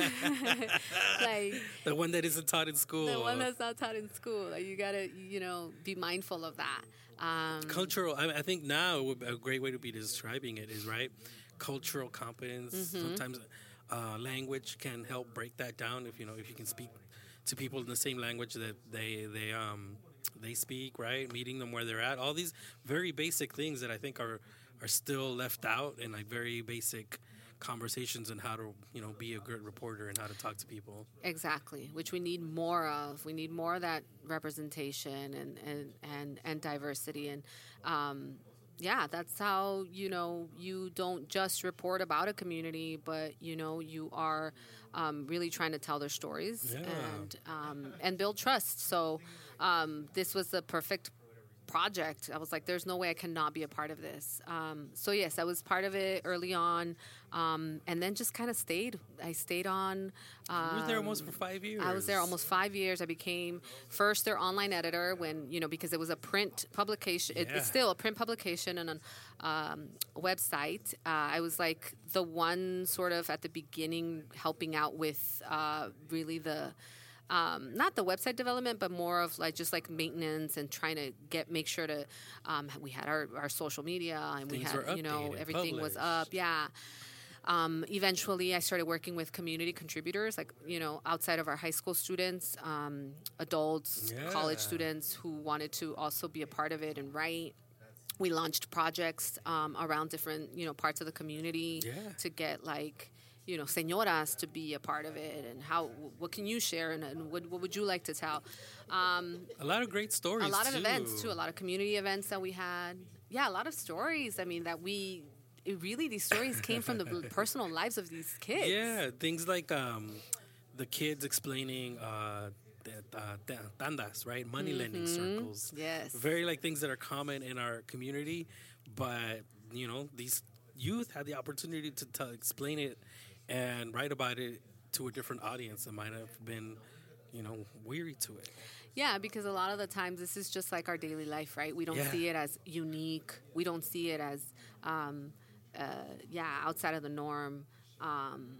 Like
the one that isn't taught in school.
The one that's not taught in school. Like, you gotta, you know, be mindful of that. Um,
Cultural. I, I think now a great way to be describing it is right. Cultural competence. Mm-hmm. Sometimes uh, language can help break that down. If you know, if you can speak to people in the same language that they they um they speak, right? Meeting them where they're at. All these very basic things that I think are are still left out in like very basic conversations and how to, you know, be a good reporter and how to talk to people.
Exactly, which we need more of. We need more of that representation and and and, and diversity. And um, yeah, that's how, you know, you don't just report about a community, but, you know, you are um, really trying to tell their stories
yeah.
and um, and build trust. So um, this was the perfect project. I was like, there's no way I cannot be a part of this. Um, so yes, I was part of it early on, um, and then just kind of stayed. I stayed on. Um,
you were there almost for five years.
I was there almost five years. I became first their online editor when, you know, because it was a print publication. It,
yeah.
It's still a print publication and a um, website. Uh, I was like the one sort of at the beginning helping out with uh, really the Um, not the website development, but more of like just like maintenance and trying to get make sure to um, we had our, our social media and
Things
we had
were updated,
you know everything
published.
was up. Yeah. Um, eventually, I started working with community contributors, like, you know, outside of our high school students, um, adults,
yeah.
college students who wanted to also be a part of it and write. We launched projects um, around different, you know, parts of the community
yeah.
to get like, you know, señoras to be a part of it, and how, what can you share, and, and what, what would you like to tell? Um,
a lot of great stories,
A lot of
too.
events, too. A lot of community events that we had. Yeah, a lot of stories. I mean, that we, it really, these stories came from the personal lives of these kids.
Yeah, things like um, the kids explaining uh, uh, tandas, right? Money mm-hmm. lending circles.
Yes.
Very like things that are common in our community, but, you know, these youth had the opportunity to t- explain it and write about it to a different audience that might have been, you know, weary to it.
Yeah, because a lot of the times this is just like our daily life, right? We don't
yeah.
see it as unique. We don't see it as, um, uh, yeah, outside of the norm. Um,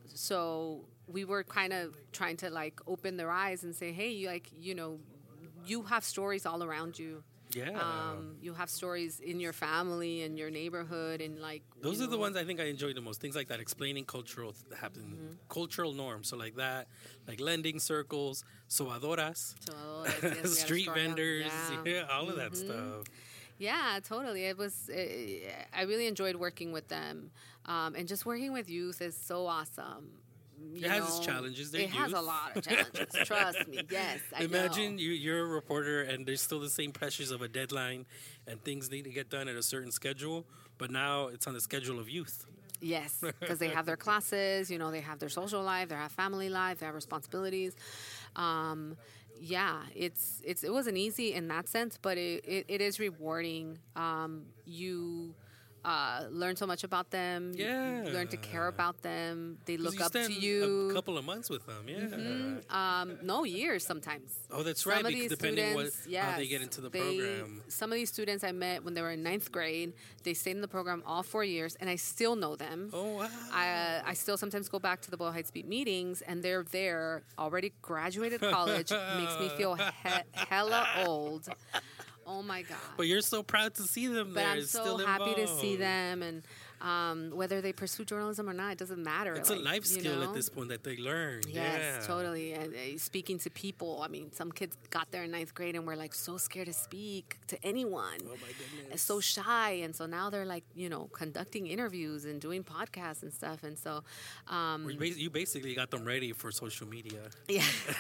so we were kind of trying to like open their eyes and say, hey, you like, you know, you have stories all around you.
Yeah.
Um, you have stories in your family and your neighborhood, and like
those
you
are
know.
the ones I think I enjoy the most. Things like that, explaining cultural happen, mm-hmm. cultural norms. So like that, like lending circles, soadoras,
soadoras yes,
street vendors,
yeah.
yeah, all of
mm-hmm.
that stuff.
Yeah, totally. It was. It, I really enjoyed working with them, um, and just working with youth is so awesome. You
it has
know,
its challenges. They're
it
youth.
has a lot of challenges. Trust me. Yes, I
Imagine
know.
You, you're a reporter, and there's still the same pressures of a deadline, and things need to get done at a certain schedule. But now it's on the schedule of youth.
Yes, because they have their classes. You know, they have their social life. They have family life. They have responsibilities. Um, yeah, it's it's it wasn't easy in that sense, but it it, it is rewarding. Um, you. Uh, learn so much about them.
Yeah.
You learn to care about them. They look
you
up to
spend
you.
A couple of months with them, yeah.
Mm-hmm. Um, no, years sometimes.
Oh, that's
some
right.
Of
Because
these
depending
students,
what
yes,
how they get into the
they,
program.
Some of these students I met when they were in ninth grade, they stayed in the program all four years, and I still know them.
Oh wow!
I I still sometimes go back to the Boyle Heights Beat meetings, and they're there already graduated college. Makes me feel he- hella old. Oh my God!
But you're so proud to see them
but
there.
I'm
it's
so
still
happy
involved.
to see them, and um, whether they pursue journalism or not, it doesn't matter.
It's
like,
a life skill
know?
at this point that they learn.
Yes,
yeah.
totally. And uh, speaking to people. I mean, some kids got there in ninth grade and were like so scared to speak to anyone.
Oh my goodness.
And so shy. And so now they're like, you know, conducting interviews and doing podcasts and stuff. And so, um,
you bas- you basically got them ready for social media.
Yeah.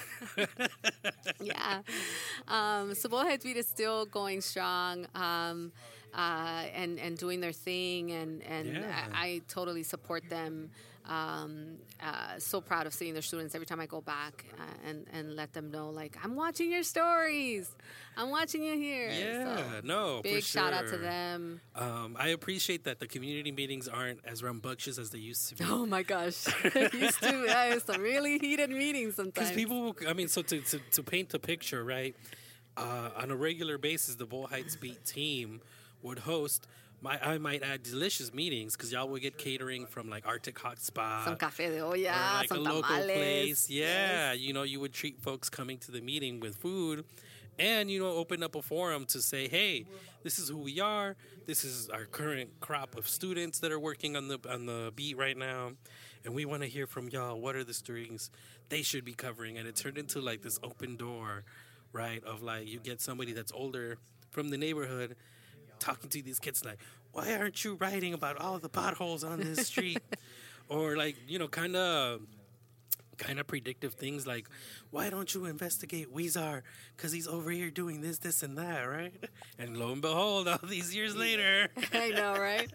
yeah. Um, so Boyle Heights Beat is still going strong. Um, uh, and, and doing their thing, and, and
Yeah.
I, I totally support them. Um, uh, so proud of seeing their students every time I go back uh, and, and let them know, like, I'm watching your stories. I'm watching you here.
Yeah,
So,
no,
big
for
shout out to
sure.
them.
Um, I appreciate that the community meetings aren't as rambunctious as they used to be.
Oh my gosh. Used to have some really heated meetings sometimes.
Because people, will, I mean, so to, to, to paint the picture, right, uh, on a regular basis, the Boyle Heights Beat team would host, my, I might add, delicious meetings, because y'all would get catering from, like, Arctic Hot Spot.
Some café de olla,
or like
some
a local
tamales.
place. Yeah,
Yes.
you know, you would treat folks coming to the meeting with food, and you know, open up a forum to say, hey, this is who we are. This is our current crop of students that are working on the on the beat right now, and we want to hear from y'all. What are the stories they should be covering? And it turned into like this open door, right? Of like, you get somebody that's older from the neighborhood talking to these kids like, why aren't you writing about all the potholes on this street? Or like, you know, kind of kind of predictive things like, why don't you investigate Weezar? Because he's over here doing this, this, and that, right? And lo and behold, all these years later.
I know, right?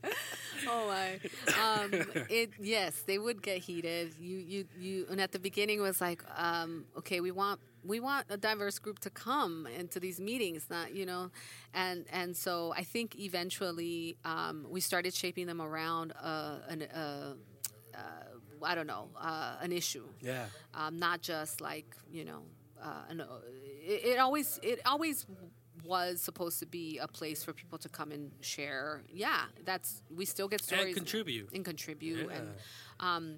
Oh my! Um, it yes, they would get heated. You you you, and at the beginning it was like, um, okay, we want we want a diverse group to come into these meetings, not you know, and and so I think eventually um, we started shaping them around uh, an. Uh, uh, I don't know, uh, an issue.
Yeah.
Um, not just like, you know, uh, an, uh, it, it always it always was supposed to be a place for people to come and share. Yeah, that's we still get stories
And contribute.
and contribute
Yeah.
and. Um,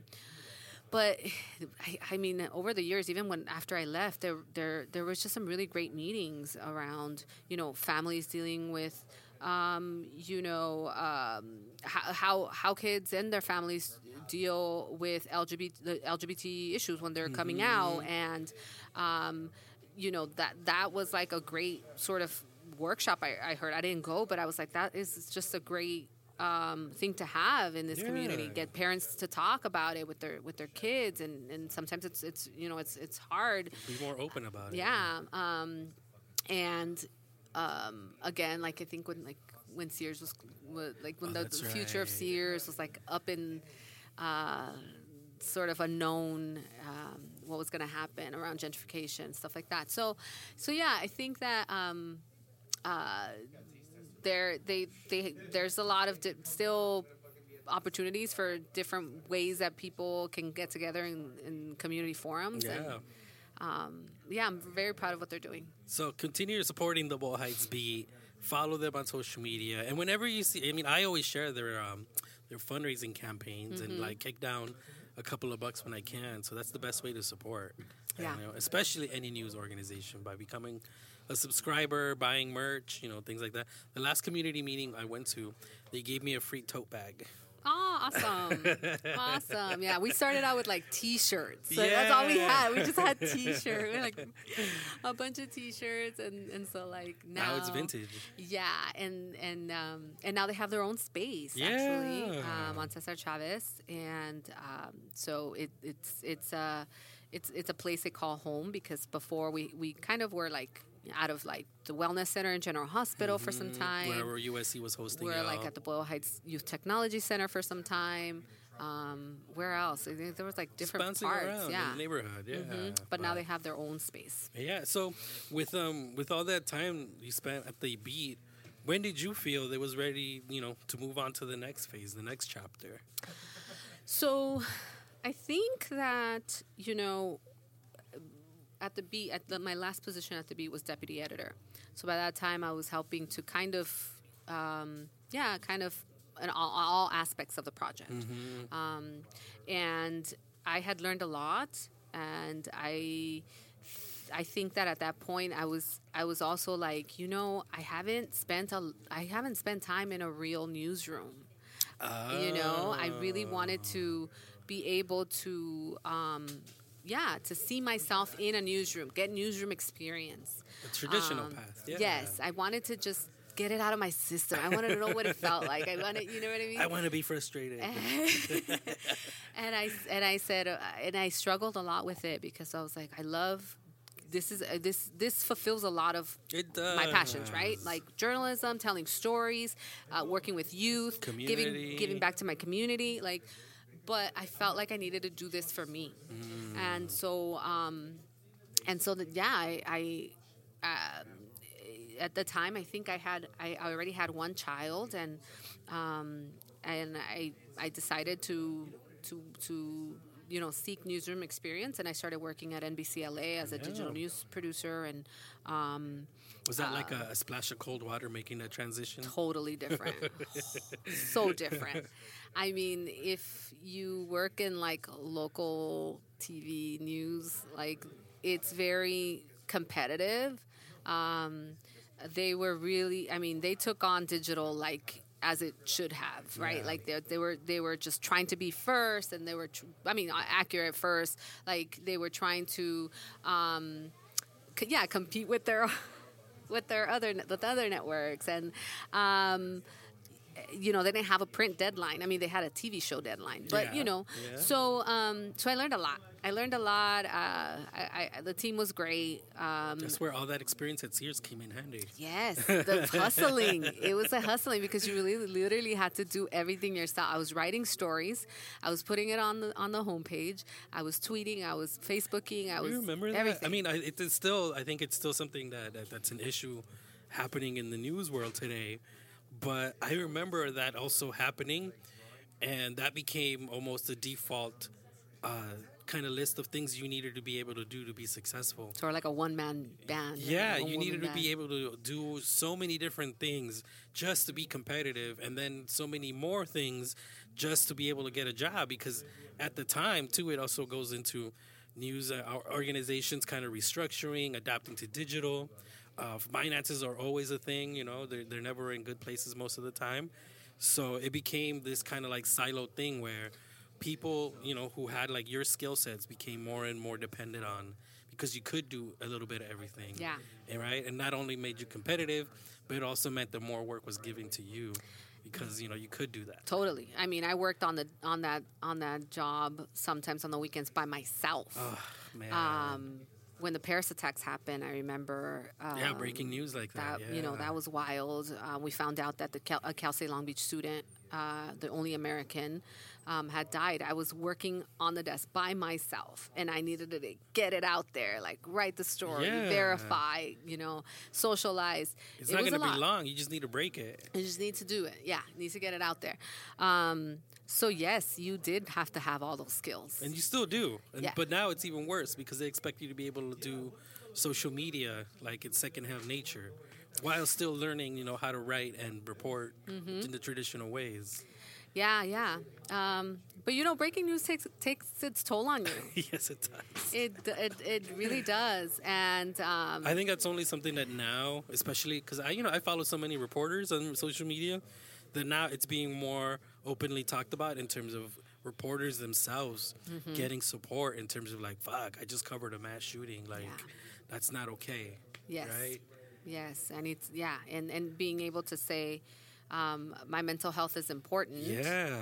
But I, I mean, over the years, even when after I left, there there there was just some really great meetings around, you know, families dealing with, um, you know, um, how, how how kids and their families deal with L G B T the L G B T issues when they're coming out, and um, you know that that was like a great sort of workshop. I, I heard I didn't go, but I was like, that is just a great. Um, thing to have in this
Yeah.
community, get parents to talk about it with their with their kids, and, and sometimes it's it's you know it's it's hard.
Be more open about it.
Yeah, um, and um, again, like I think when like when Sears was, was like when
Oh,
the,
that's
the future of
right.
Sears was like up in uh, sort of unknown, um, what was going to happen around gentrification, stuff like that. So, so yeah, I think that. Um, uh, There, they, they, there's a lot of di- still opportunities for different ways that people can get together in, in community forums.
Yeah.
And, um, yeah, I'm very proud of what they're doing.
So continue supporting the Boyle Heights Beat. Follow them on social media, and whenever you see, I mean, I always share their um, their fundraising campaigns and like kick down a couple of bucks when I can. So that's the best way to support.
Yeah.
You know, especially any news organization by becoming a subscriber, buying merch, you know, things like that. The last community meeting I went to, they gave me a free tote bag.
Oh, awesome. Awesome. Yeah, we started out with like T-shirts. So that's all we
Yeah.
had. We just had T-shirts. We had like a bunch of T-shirts. And, and so like now.
Now it's vintage.
Yeah. And and um, and now they have their own space,
Yeah.
actually, um, on Cesar Chavez. And um, so it, it's, it's, uh, it's, it's a place they call home, because before we, we kind of were like out of like the wellness center and General Hospital for some time.
Wherever U S C was hosting
We're
y'all.
like at the Boyle Heights Youth Technology Center for some time. Um, where else? I think there was like different
Bouncing
parts.
around
Yeah.
in the neighborhood. Yeah.
Mhm. But now they have their own space.
Yeah. So with um with all that time you spent at the Beat, when did you feel that was ready, you know, to move on to the next phase, the next chapter?
So I think that, you know, at the Beat, at the, my last position at the Beat was deputy editor. So by that time, I was helping to kind of, um, yeah, kind of in all, all aspects of the project. Um, and I had learned a lot, and I, I think that at that point, I was, I was also like, you know, I haven't spent a, I haven't spent time in a real newsroom.
Oh.
You know, I really wanted to be able to, um, yeah, to see myself in a newsroom, get newsroom experience.
The traditional
Um,
path. Yeah.
Yes, I wanted to just get it out of my system. I wanted to know what it felt like. I wanted, you know what I mean?
I want to be frustrated.
and I and I said, uh, and I struggled a lot with it because I was like, I love. This is uh, this this fulfills a lot of
It does.
my passions, right? Like journalism, telling stories, uh, working with youth,
Community.
giving giving back to my community. Like, but I felt like I needed to do this for me,
Mm.
and so um, and so that yeah, I. I uh, at the time, I think I had I already had one child, and um, and I I decided to to to you know seek newsroom experience, and I started working at N B C L A as a
Yeah.
digital news producer, and um,
Was that like a, a splash of cold water making that transition?
totally different, so different. I mean, if you work in like local T V news, like it's very competitive. Um, they were really, I mean, they took on digital like as it should have, right?
Yeah.
Like they they were they were just trying to be first, and they were, tr- I mean, accurate first. Like they were trying to, um, c- yeah, compete with their with their other with other networks, and um, you know, they didn't have a print deadline. I mean, they had a T V show deadline, but
Yeah,
you know,
yeah.
so um, so I learned a lot. I learned a lot. Uh, I, I, the team was great. Um,
That's where all that experience at Sears came in handy.
yes, the hustling. It was a hustling because you really literally had to do everything yourself. I was writing stories. I was putting it on the on the homepage. I was tweeting. I was Facebooking. I
Do
was
you remember that?
everything.
I mean, I, it is still. I think it's still something that, that that's an issue happening in the news world today. But I remember that also happening, and that became almost a default uh, kind of list of things you needed to be able to do to be successful.
sort of like a one man band.
Yeah,
one
you needed to
woman
be
band.
able to do so many different things just to be competitive, and then so many more things just to be able to get a job. Because at the time, too, it also goes into news uh, our organizations kind of restructuring, adapting to digital. Uh, finances are always a thing, you know, they're, they're never in good places most of the time. So it became this kind of like siloed thing where people, you know, who had like your skill sets became more and more dependent on, because you could do a little bit of everything.
Yeah.
And right? And not only made you competitive, but it also meant that more work was given to you because, you know, you could do that.
Totally. I mean, I worked on the on that on that job sometimes on the weekends by myself.
Oh, man.
Um, when the Paris attacks happened, I remember. Um,
yeah, breaking news like that.
That
yeah.
you know that was wild. Uh, we found out that the Cal, a Cal State Long Beach student, uh, the only American, um, had died. I was working on the desk by myself, and I needed to get it out there, like write the story,
Yeah.
verify, you know, socialize.
It's
it
not
was
going
a
to
lot.
be long. You just need to break it.
You just need to do it. Yeah, need to get it out there. Um, so yes, you did have to have all those skills.
And you still do. And,
Yeah.
But now it's even worse because they expect you to be able to do social media like it's secondhand nature while still learning, you know, how to write and report
Mm-hmm.
in the traditional ways.
Yeah, yeah. Um, but you know, breaking news takes takes its toll on you.
Yes, it does.
It it, it really does, and um,
I think that's only something that now, especially because I, you know, I follow so many reporters on social media, that now it's being more openly talked about in terms of reporters themselves
Mm-hmm.
getting support in terms of like, fuck, I just covered a mass shooting. Like,
Yeah.
that's not okay.
yes,
Right?
yes, and it's yeah, and and being able to say. Um, my mental health is important.
Yeah.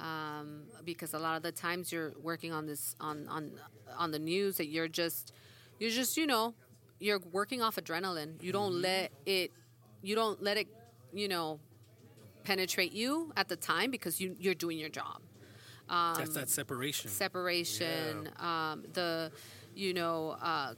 Um, because a lot of the times you're working on this on, on on the news that you're just you're just you know you're working off adrenaline. You don't let it you don't let it you know penetrate you at the time because you you're doing your job.
that's that separation.
Separation, um, the you know uh,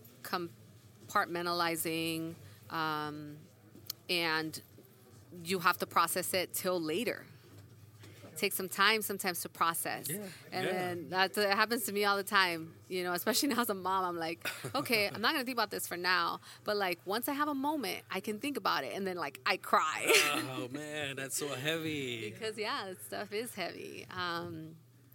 compartmentalizing, um, and you have to process it till later. Take some time sometimes to process.
Yeah,
And
yeah.
then that, that happens to me all the time, you know, especially now as a mom. I'm like, okay, I'm not going to think about this for now. But, like, once I have a moment, I can think about it. And then, like, I cry.
Oh, man, that's so heavy.
Because, yeah, this stuff is heavy. Um,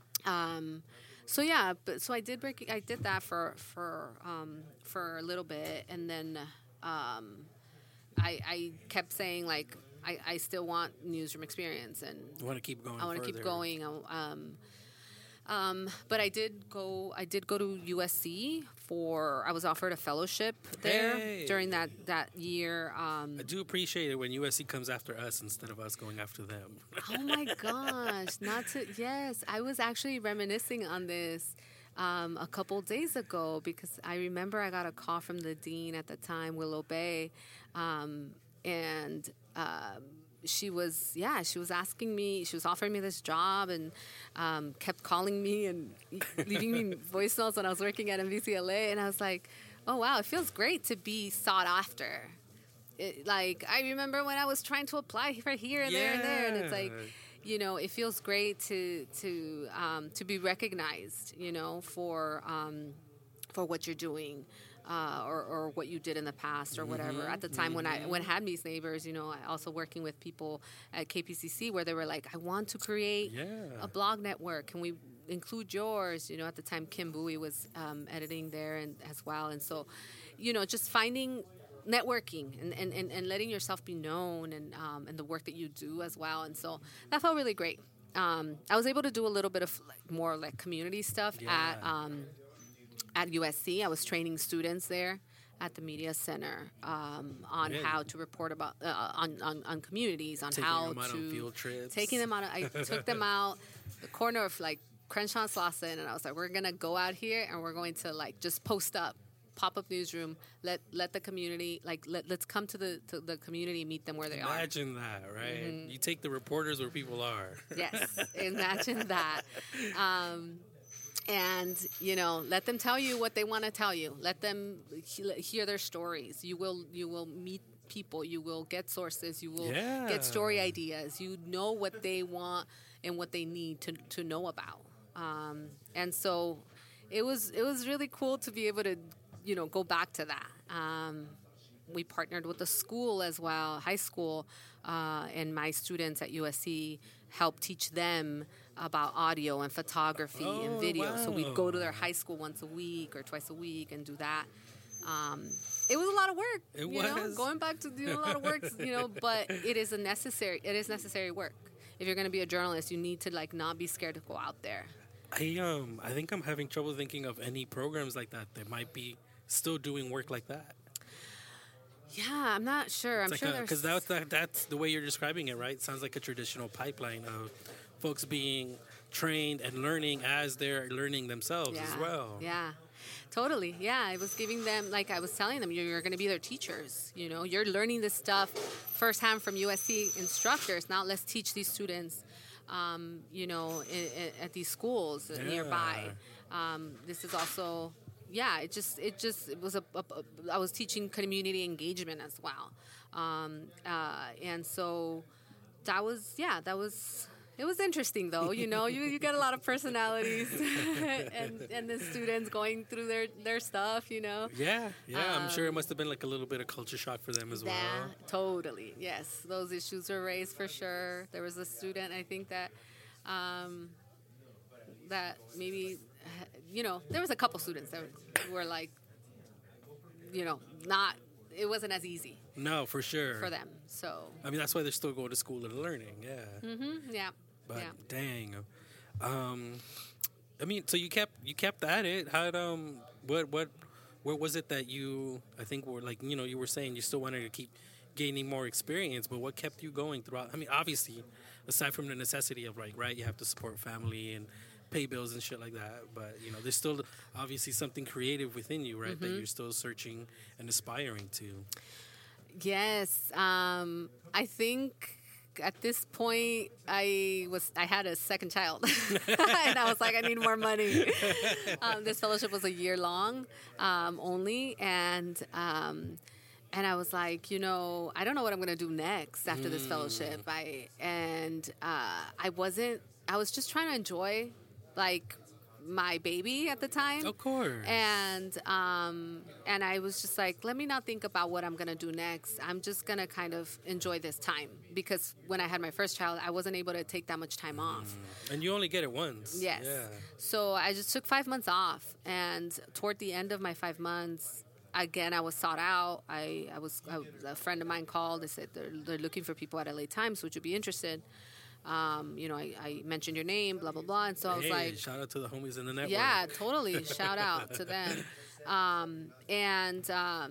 um, so, yeah, but so I did break, I did that for, for, um, for a little bit. And then um, I, I kept saying, like, I, I still want newsroom experience, and
You want to keep going
I want to keep
further.
going. Um, um, but I did go. I did go to U S C for. I was offered a fellowship there
Hey.
during that that year. Um,
I do appreciate it when U S C comes after us instead of us going after them.
oh my gosh! Not to yes, I was actually reminiscing on this. Um, a couple days ago, because I remember I got a call from the dean at the time, Willow Bay, um, and um, she was, yeah, she was asking me, she was offering me this job, and um, kept calling me and leaving me voice notes when I was working at M V C L A, and I was like, oh wow, it feels great to be sought after. It, like, I remember when I was trying to apply for here and there and there, and it's like, you know, it feels great to to um, to be recognized, you know, for um, for what you're doing, uh, or, or what you did in the past, or whatever.
Mm-hmm.
At the time when I when I had these neighbors, you know, I also working with people at K P C C where they were like, I want to create
Yeah.
a blog network. Can we include yours? You know, at the time Kim Bowie was um, editing there and as well, and so, you know, just finding. Networking and, and, and, and letting yourself be known, and um, and the work that you do as well. And so that felt really great. Um, I was able to do a little bit of like, more like community stuff
Yeah.
at um, at U S C. I was training students there at the media center um, on
Really?
how to report about uh, on, on on communities, on
Taking
how
them out
to
on field trips.
taking them out. Of, I took them out the corner of like Crenshaw and Slauson, and I was like, we're gonna go out here and we're going to like just post up. Pop-up newsroom. Let let the community like let let's come to the to the community and meet them where they are.
Imagine that, right?
Mm-hmm.
You take the reporters where people are.
Yes, imagine that. Um, and you know, let them tell you what they want to tell you. Let them he- hear their stories. You will you will meet people. You will get sources. You will
Yeah.
get story ideas. You know what they want and what they need to to know about. Um, and so it was it was really cool to be able to. You know, go back to that. Um, we partnered with the school as well, high school, uh, and my students at U S C helped teach them about audio and photography
Oh,
and video. So we'd go to their
wow.
high school once a week or twice a week and do that. Um, it was a lot of work.
It
you know,
was.
going back to doing a lot of work. You know, but it is a necessary. It is necessary work. If you're going to be a journalist, you need to like not be scared to go out there.
I um I think I'm having trouble thinking of any programs like that that might be still doing work like that.
Yeah, I'm not sure. I'm
It's
sure
like
there's
because that's that, that's the way you're describing it, right? It sounds like a traditional pipeline of folks being trained and learning as they're learning themselves as well.
Yeah, totally. Yeah, I was giving them, like I was telling them, you're, you're going to be their teachers. You know, you're learning this stuff firsthand from U S C instructors. Now let's teach these students, um, you know, in, in, at these schools
Yeah.
nearby. Um, this is also, yeah, it just, it just, it was a, a, a I was teaching community engagement as well. Um, uh, and so that was, yeah, that was... It was interesting, though. You know, you, you get a lot of personalities and, and the students going through their, their stuff, you know.
Yeah, yeah. I'm sure it
Um,
must have been like a little bit of culture shock for them as well.
Yeah, totally. Yes, those issues were raised for sure. There was a student, I think, that um, that maybe, you know, there was a couple students that were like, you know, not, it wasn't as easy
No, for sure.
for them. So,
I mean, that's why they're still going to school and learning. Yeah.
mm-hmm, yeah.
But
yeah.
dang, um, I mean, so you kept you kept at it. How um, what what what was it that you? I think were like you know you were saying you still wanted to keep gaining more experience, but what kept you going throughout? I mean, obviously, aside from the necessity of like right, you have to support family and pay bills and shit like that. But you know, there's still obviously something creative within you, right?
Mm-hmm.
That you're still searching and aspiring to.
Yes, um, I think at this point I was I had a second child, and I was like, I need more money. um, this fellowship was a year long um, only, and um, and I was like, you know, I don't know what I'm gonna do next after this fellowship. I and uh, I wasn't. I was just trying to enjoy, like, my baby at the time.
Of course.
And um, and I was just like, let me not think about what I'm going to do next. I'm just going to kind of enjoy this time. Because when I had my first child, I wasn't able to take that much time off.
And you only get it once.
Yes.
Yeah.
So I just took five months off. And toward the end of my five months, again, I was sought out. I, I was I, a friend of mine called. They said they're, they're looking for people at L A Times. Would you be interested? Um, you know, I, I mentioned your name, blah blah blah, and so I was
hey,
like,
shout out to the homies in the network.
yeah, totally. Shout out to them. Um, and um,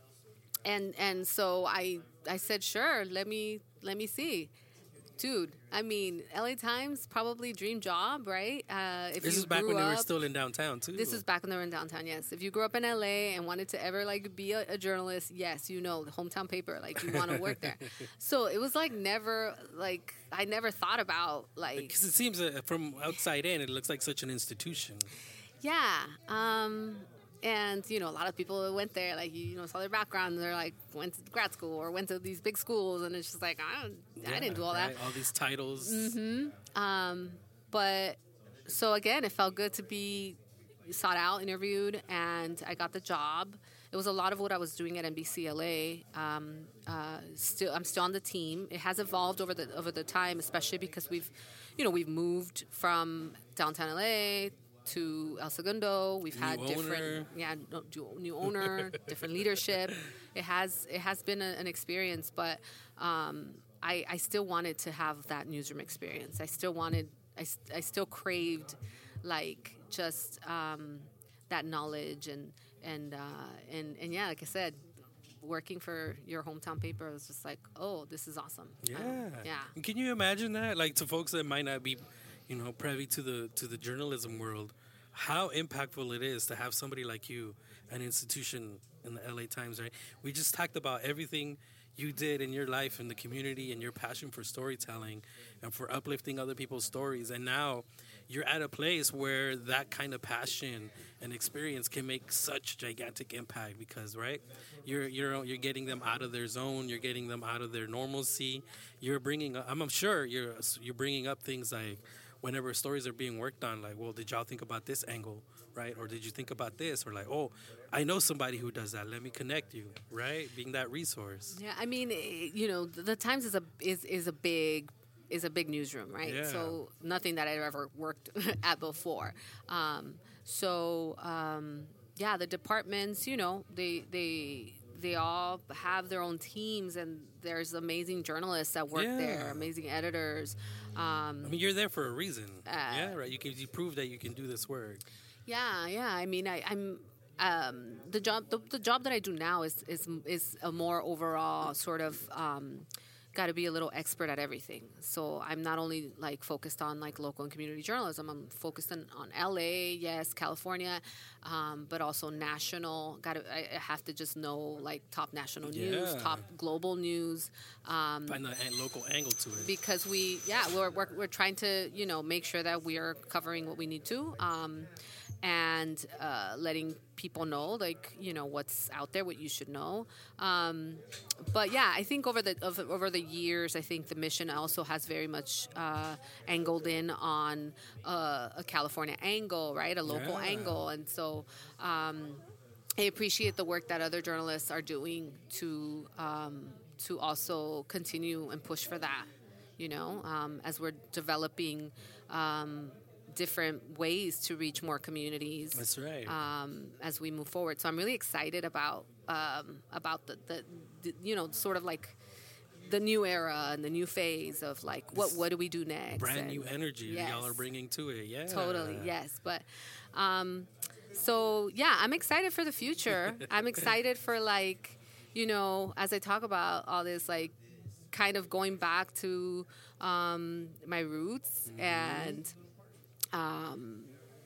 and and so I I said, sure, let me let me see. Dude, I mean, L A Times, probably dream job, right? Uh, if
this
you
is back
grew
when they were
up-
still in downtown, too.
This is back when they were in downtown, yes. If you grew up in L A and wanted to ever, like, be a, a journalist, yes, you know, the hometown paper, like, you want to work there. So it was, like, never, like, I never thought about, like...
Because it seems uh, from outside in, it looks like such an institution.
Yeah. Um, and, you know, a lot of people went there, like, you know, saw their background, and they're like, went to grad school or went to these big schools, and it's just like, I, don't,
Yeah,
I didn't do all
right?
that.
All these titles.
Mm-hmm. Um, but, so again, it felt good to be sought out, interviewed, and I got the job. It was a lot of what I was doing at N B C L A. Um, uh, still, I'm still on the team. It has evolved over the over the time, especially because we've, you know, we've moved from downtown L A to El Segundo. We've
New
had different,
owner.
yeah, no, du- new owner, different leadership. It has it has been a, an experience, but um, I, I still wanted to have that newsroom experience. I still wanted, I, s- I still craved, like just um, that knowledge and and uh, and and yeah, like I said, working for your hometown paper was just like, oh, this is awesome.
Yeah.
Um, yeah.
And can you imagine that? Like, to folks that might not be, you know, privy to the to the journalism world, how impactful it is to have somebody like you, an institution in the L A Times, right? We just talked about everything you did in your life in the community and your passion for storytelling and for uplifting other people's stories. And now you're at a place where that kind of passion and experience can make such gigantic impact because, right, you're you're you're getting them out of their zone, you're getting them out of their normalcy. You're bringing up, I'm, I'm sure you're you're bringing up things like whenever stories are being worked on, like, well, did y'all think about this angle, right? Or did you think about this? Or like, oh, I know somebody who does that. Let me connect you, right? Being that resource.
Yeah, I mean, eh, you know, the, the Times is a is is a big is a big newsroom, right?
Yeah.
So nothing that I've ever worked at before. Um, so um, yeah, the departments, you know, they they they all have their own teams, and there's amazing journalists that work
Yeah.
there, amazing editors. Um,
I mean, you're there for a reason.
Uh,
yeah, right. You can you prove that you can do this work.
Yeah, yeah. I mean, I, I'm um, the job. The, the job that I do now is is is a more overall sort of. Um, got to be a little expert at everything. So I'm not only like focused on like local and community journalism. I'm focused on, on L A, yes, California, um, but also national. Got to I I have to just know like top national news,
Yeah.
top global news. Um,
Find a a local angle to it.
because we yeah we're, we're we're trying to you know make sure that we are covering what we need to um, and uh, letting people know like you know what's out there, what you should know. Um, but yeah, I think over the of, over the years, I think the mission also has very much uh, angled in on uh, a California angle, right, a local
Yeah.
angle, and so. Um, I appreciate the work that other journalists are doing to um, to also continue and push for that. You know, um, as we're developing um, different ways to reach more communities.
That's right.
Um, as we move forward, so I'm really excited about um, about the, the, the you know sort of like the new era and the new phase of like what what do we do next?
Brand
and-
new energy that y'all
Yes.
are bringing to it. Yeah.
Totally, yes. But um, so yeah, I'm excited for the future. I'm excited for like, you know, as I talk about all this, like, kind of going back to um, my roots
Mm-hmm.
and um,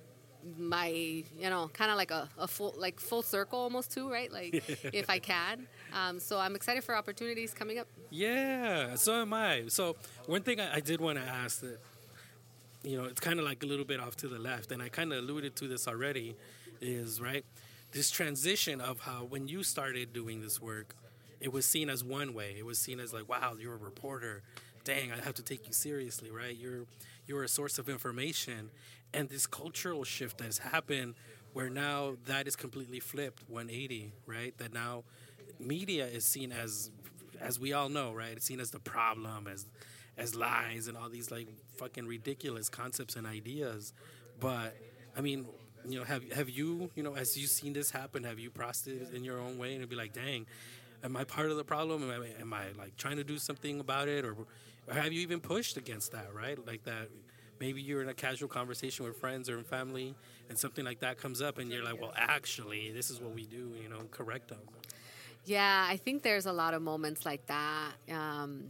my, you know, kind of like a, a full like full circle almost too, right? Like if I can. Um, so I'm excited for opportunities coming up.
Yeah, so am I. So one thing I, I did want to ask that, you know, it's kind of like a little bit off to the left, and I kind of alluded to this already, is, right, this transition of how when you started doing this work, it was seen as one way. It was seen as like, wow, you're a reporter. Dang, I have to take you seriously, right? You're you're a source of information. And this cultural shift that has happened where now that is completely flipped one eighty, right? That now media is seen as, as we all know, right? It's seen as the problem, as as lies and all these like fucking ridiculous concepts and ideas. But I mean, you know, have have you, you know, as you've seen this happen, have you processed it in your own way and be like, dang, am I part of the problem? Am I, am I like trying to do something about it, or, or have you even pushed against that, right? Like that, maybe you're in a casual conversation with friends or in family, and something like that comes up, and you're like, well, actually, this is what we do, you know, correct them.
Yeah, I think there's a lot of moments like that, um,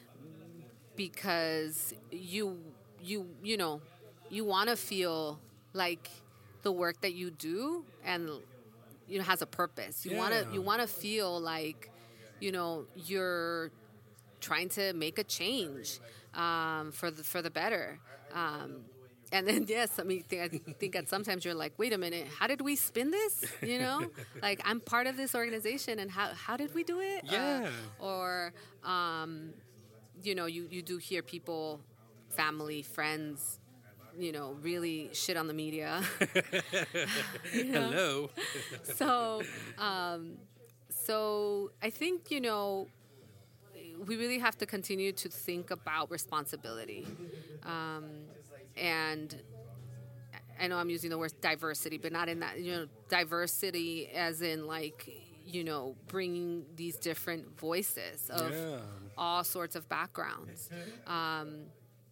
because you you you know you want to feel like the work that you do and you know has a purpose. You
Yeah.
want to you want to feel like you know you're trying to make a change um, for the for the better. Um, and then yes, I mean, I think that sometimes you're like, wait a minute, how did we spin this? You know, like I'm part of this organization, and how how did we do it?
Yeah.
Uh, or um, you know, you you do hear people, family, friends, you know, really shit on the media. You know?
Hello.
So, um, so I think, you know, we really have to continue to think about responsibility. Um, and I know I'm using the word diversity, but not in that, you know, diversity as in like, you know, bringing these different voices of
Yeah.
all sorts of backgrounds. Um,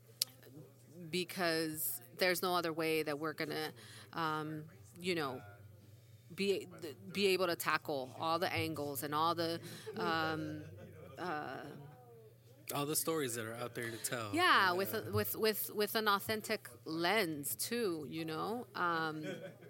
because there's no other way that we're going to, um, you know, be be able to tackle all the angles and all the um,
All the stories that are out there to tell.
yeah, with a, with with with an authentic lens too, you know, um,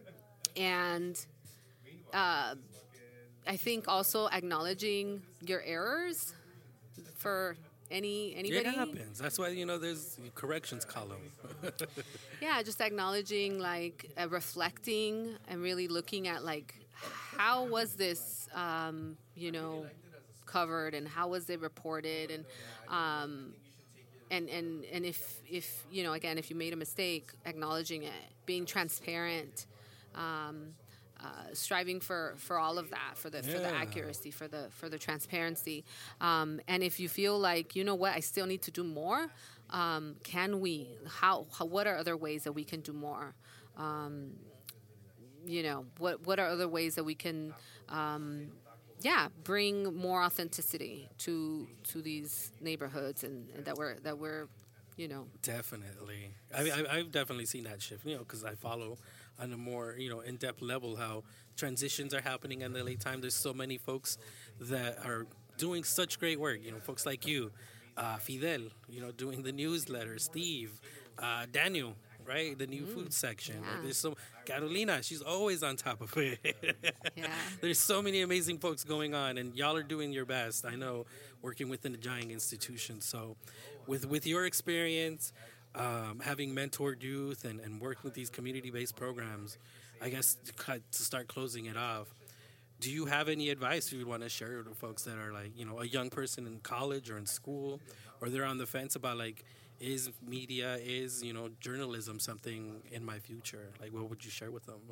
and uh, I think also acknowledging your errors for any anybody.
It happens. That's why, you know, there's a corrections column.
Yeah, just acknowledging, like, uh, reflecting and really looking at, like, how was this, um, you know, covered and how was it reported, and um, and and and if if you know, again, if you made a mistake, acknowledging it, being transparent, um, uh, striving for, for all of that, for the for the
Yeah.
accuracy, for the for the transparency, um, and if you feel like, you know what, I still need to do more. Um, can we? How, how? What are other ways that we can do more? Um, you know, what what are other ways that we can, um, yeah, bring more authenticity to to these neighborhoods, and, and that we're that we're, you know,
Definitely. I mean, I, I've definitely seen that shift, you know, because I follow on a more, you know, in-depth level how transitions are happening in the late time. There's so many folks that are doing such great work, you know, folks like you. Uh, Fidel, you know, doing the newsletter. Steve, uh, Daniel, right, the new food section.
yeah.
Like, there's so Carolina, she's always on top of it.
Yeah.
There's so many amazing folks going on, and y'all are doing your best. I know, working within a giant institution. So, with with your experience, um, having mentored youth and, and working with these community-based programs, I guess to, cut, to start closing it off. Do you have any advice you would want to share with folks that are like, you know, a young person in college or in school, or they're on the fence about like, is media, is, you know, journalism something in my future? Like, what would you share with them?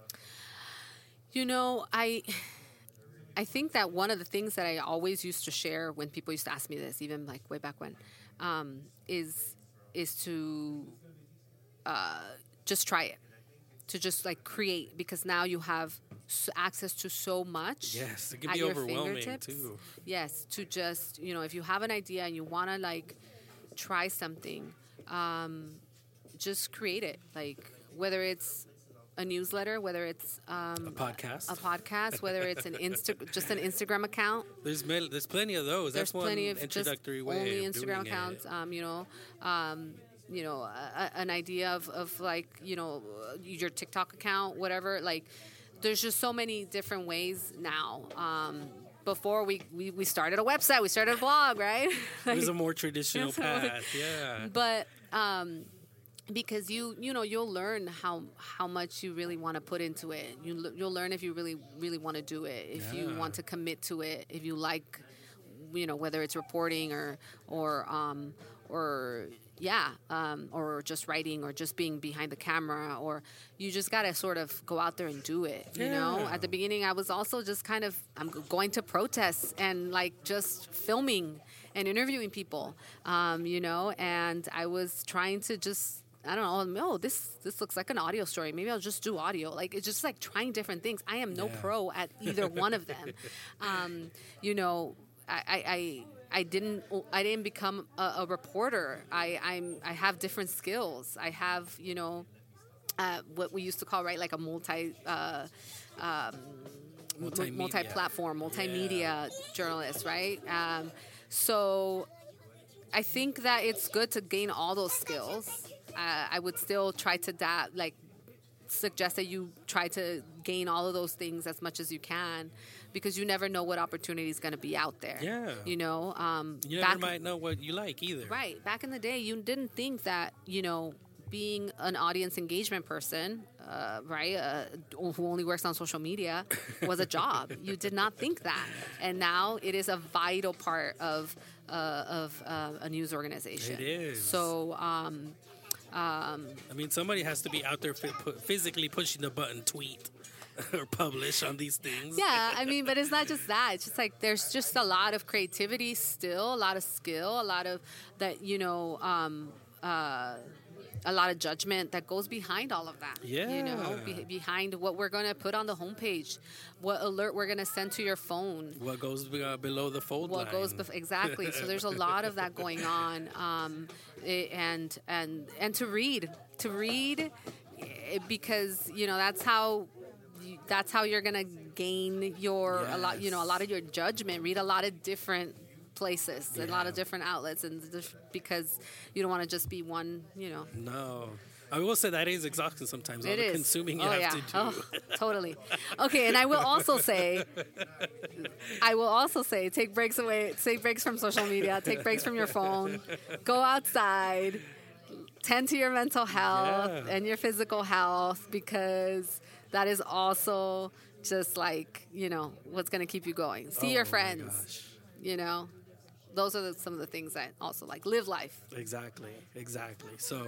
You know, I I think that one of the things that I always used to share when people used to ask me this, even like way back when, um, is is to uh, just try it, to just like create, because now you have s- access to so much.
Yes, it can
at
be
your
overwhelming
fingertips.
too.
Yes, to just, you know, if you have an idea and you want to like try something, um, just create it. Like whether it's a newsletter, whether it's um,
A podcast.
a podcast, whether it's an Insta, just an Instagram account.
There's mel- there's plenty of those.
There's
That's one
plenty of just
introductory way
only
of
Instagram
doing
accounts.
it.
Um, you know, um, you know, a, a- an idea of, of like, you know, uh, your TikTok account, whatever. Like, there's just so many different ways now. Um, before we, we, we started a website, we started a blog, right?
It was
Like,
a more traditional
That's how, like-
path. Yeah.
but um, because you you know you'll learn how how much you really want to put into it. You l- you'll learn if you really really want to do it, if you
Yeah.
want to commit to it, if you like, you know, whether it's reporting or or um, or yeah, um, or just writing or just being behind the camera, or you just gotta sort of go out there and do it. You know,
Yeah.
at the beginning I was also just kind of I'm g- going to protests and like just filming and interviewing people, um, you know, and I was trying to just I don't know, oh, this this looks like an audio story. Maybe I'll just do audio. Like, it's just like trying different things. I am no
Yeah.
pro at either one of them. Um, you know, I, I, I I didn't I didn't become a, a reporter. I I'm I have different skills. I have, you know, uh, what we used to call, right, like a multi uh, um,
Multimedia.
multi-platform, multimedia journalist, right? Um, so I think that it's good to gain all those skills. Uh, I would still try to da- like suggest that you try to gain all of those things as much as you can, because you never know what opportunity is going to be out there.
Yeah.
You know, um,
You never might know what you like either.
right. Back in the day, you didn't think that, you know, being an audience engagement person, uh, right, uh, who only works on social media, was a job. You did not think that, and now it is a vital part of uh, of uh, a news organization.
It is.
So, um, um,
I mean, somebody has to be out there fi- pu- physically pushing the button, tweet or publish on these things.
yeah, I mean, but it's not just that. It's just like there's just a lot of creativity still, a lot of skill, a lot of that, you know. Um, uh, a lot of judgment that goes behind all of that.
Yeah.
You know, be- behind what we're going to put on the homepage, what alert we're going to send to your phone.
What goes be- uh, below the fold
What
line.
goes bef- exactly. So there's a lot of that going on, um, it, and and and to read, to read, eh, because you know that's how you, that's how you're gonna gain your a lot. You know, a lot of your judgment. Read a lot of different places,
Yeah.
a lot of different outlets, and just because you don't want to just be one. You know.
No. I will say that is exhausting sometimes. All
It
the
is.
consuming you
oh,
have
yeah.
to do.
Oh, totally. Okay, and I will also say, I will also say, take breaks away, take breaks from social media, take breaks from your phone, go outside, tend to your mental health
Yeah.
and your physical health, because that is also just like, you know, what's going to keep you going. See
Oh
your
my
friends,
gosh.
you know. Those are the, some of the things I also like. Live life.
Exactly, exactly. So,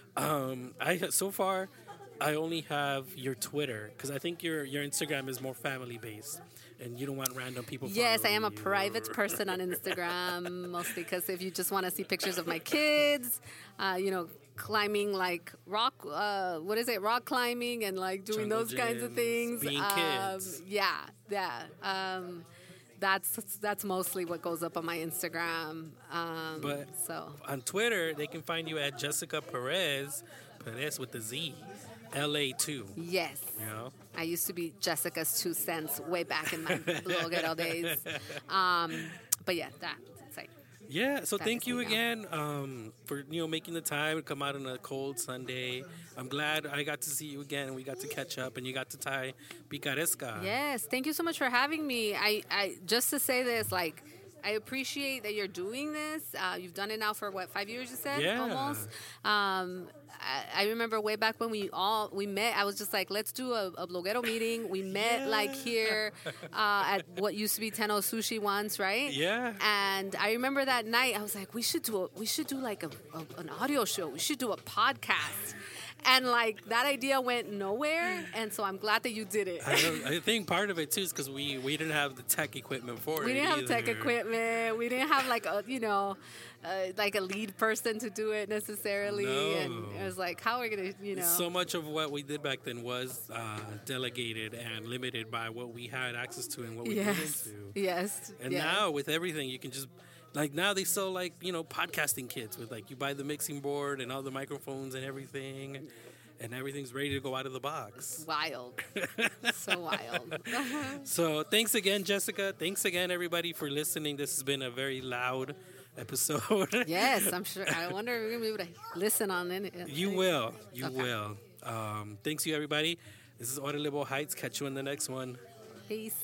um, I so far, I only have your Twitter because I think your your Instagram is more family based, and you don't want random people.
Yes, I
following
am a
you.
private person on Instagram, mostly because if you just want to see pictures of my kids, uh, you know, climbing like rock, uh, what is it, rock climbing and like doing
Jungle
those kinds of
gyms,
things.
being
um,
kids.
Yeah, yeah. Um, that's that's mostly what goes up on my Instagram. Um,
But
so
on Twitter, they can find you at Jessica Perez, Perez with the Z, L A two.
yes.
You know.
I used to be Jessica's Two Cents way back in my bloguero days. Um, but yeah, that, it's like,
Yeah, so
That
thank
is
you
me now.
again um, for you know making the time to come out on a cold Sunday. I'm glad I got to see you again and we got to catch up and you got to tie picaresca.
yes, thank you so much for having me. I, I just to say this, like, I appreciate that you're doing this. Uh, you've done it now for what, five years? You said
Yeah.
almost. Um, I, I remember way back when we all we met. I was just like, let's do a, a bloguero meeting. We met
Yeah.
like here uh, at what used to be Tenno Sushi once, right?
Yeah.
And I remember that night, I was like, we should do a, we should do like a, a an audio show. We should do a podcast. And like that idea went nowhere, and so I'm glad that you did it.
I, don't, I think part of it too is because we, we didn't have the tech equipment for it.
We didn't have tech
either.
equipment. We didn't have like a, you know, uh, like a lead person to do it necessarily.
No.
And it was like, how are we gonna, you know?
So much of what we did back then was uh, delegated and limited by what we had access to and what we
yes,
put into.
yes.
And
yes.
now with everything, you can just like now they sell like you know podcasting kits with like you buy the mixing board and all the microphones and everything, and everything's ready to go out of the box.
wild, so wild.
So thanks again, Jessica. Thanks again, everybody, for listening. This has been a very loud episode.
Yes, I'm sure. I wonder if we're gonna be able to listen on it.
You will. You
Okay.
will. Um, thanks you, everybody. This is Orale Heights. Catch you in the next one.
Peace.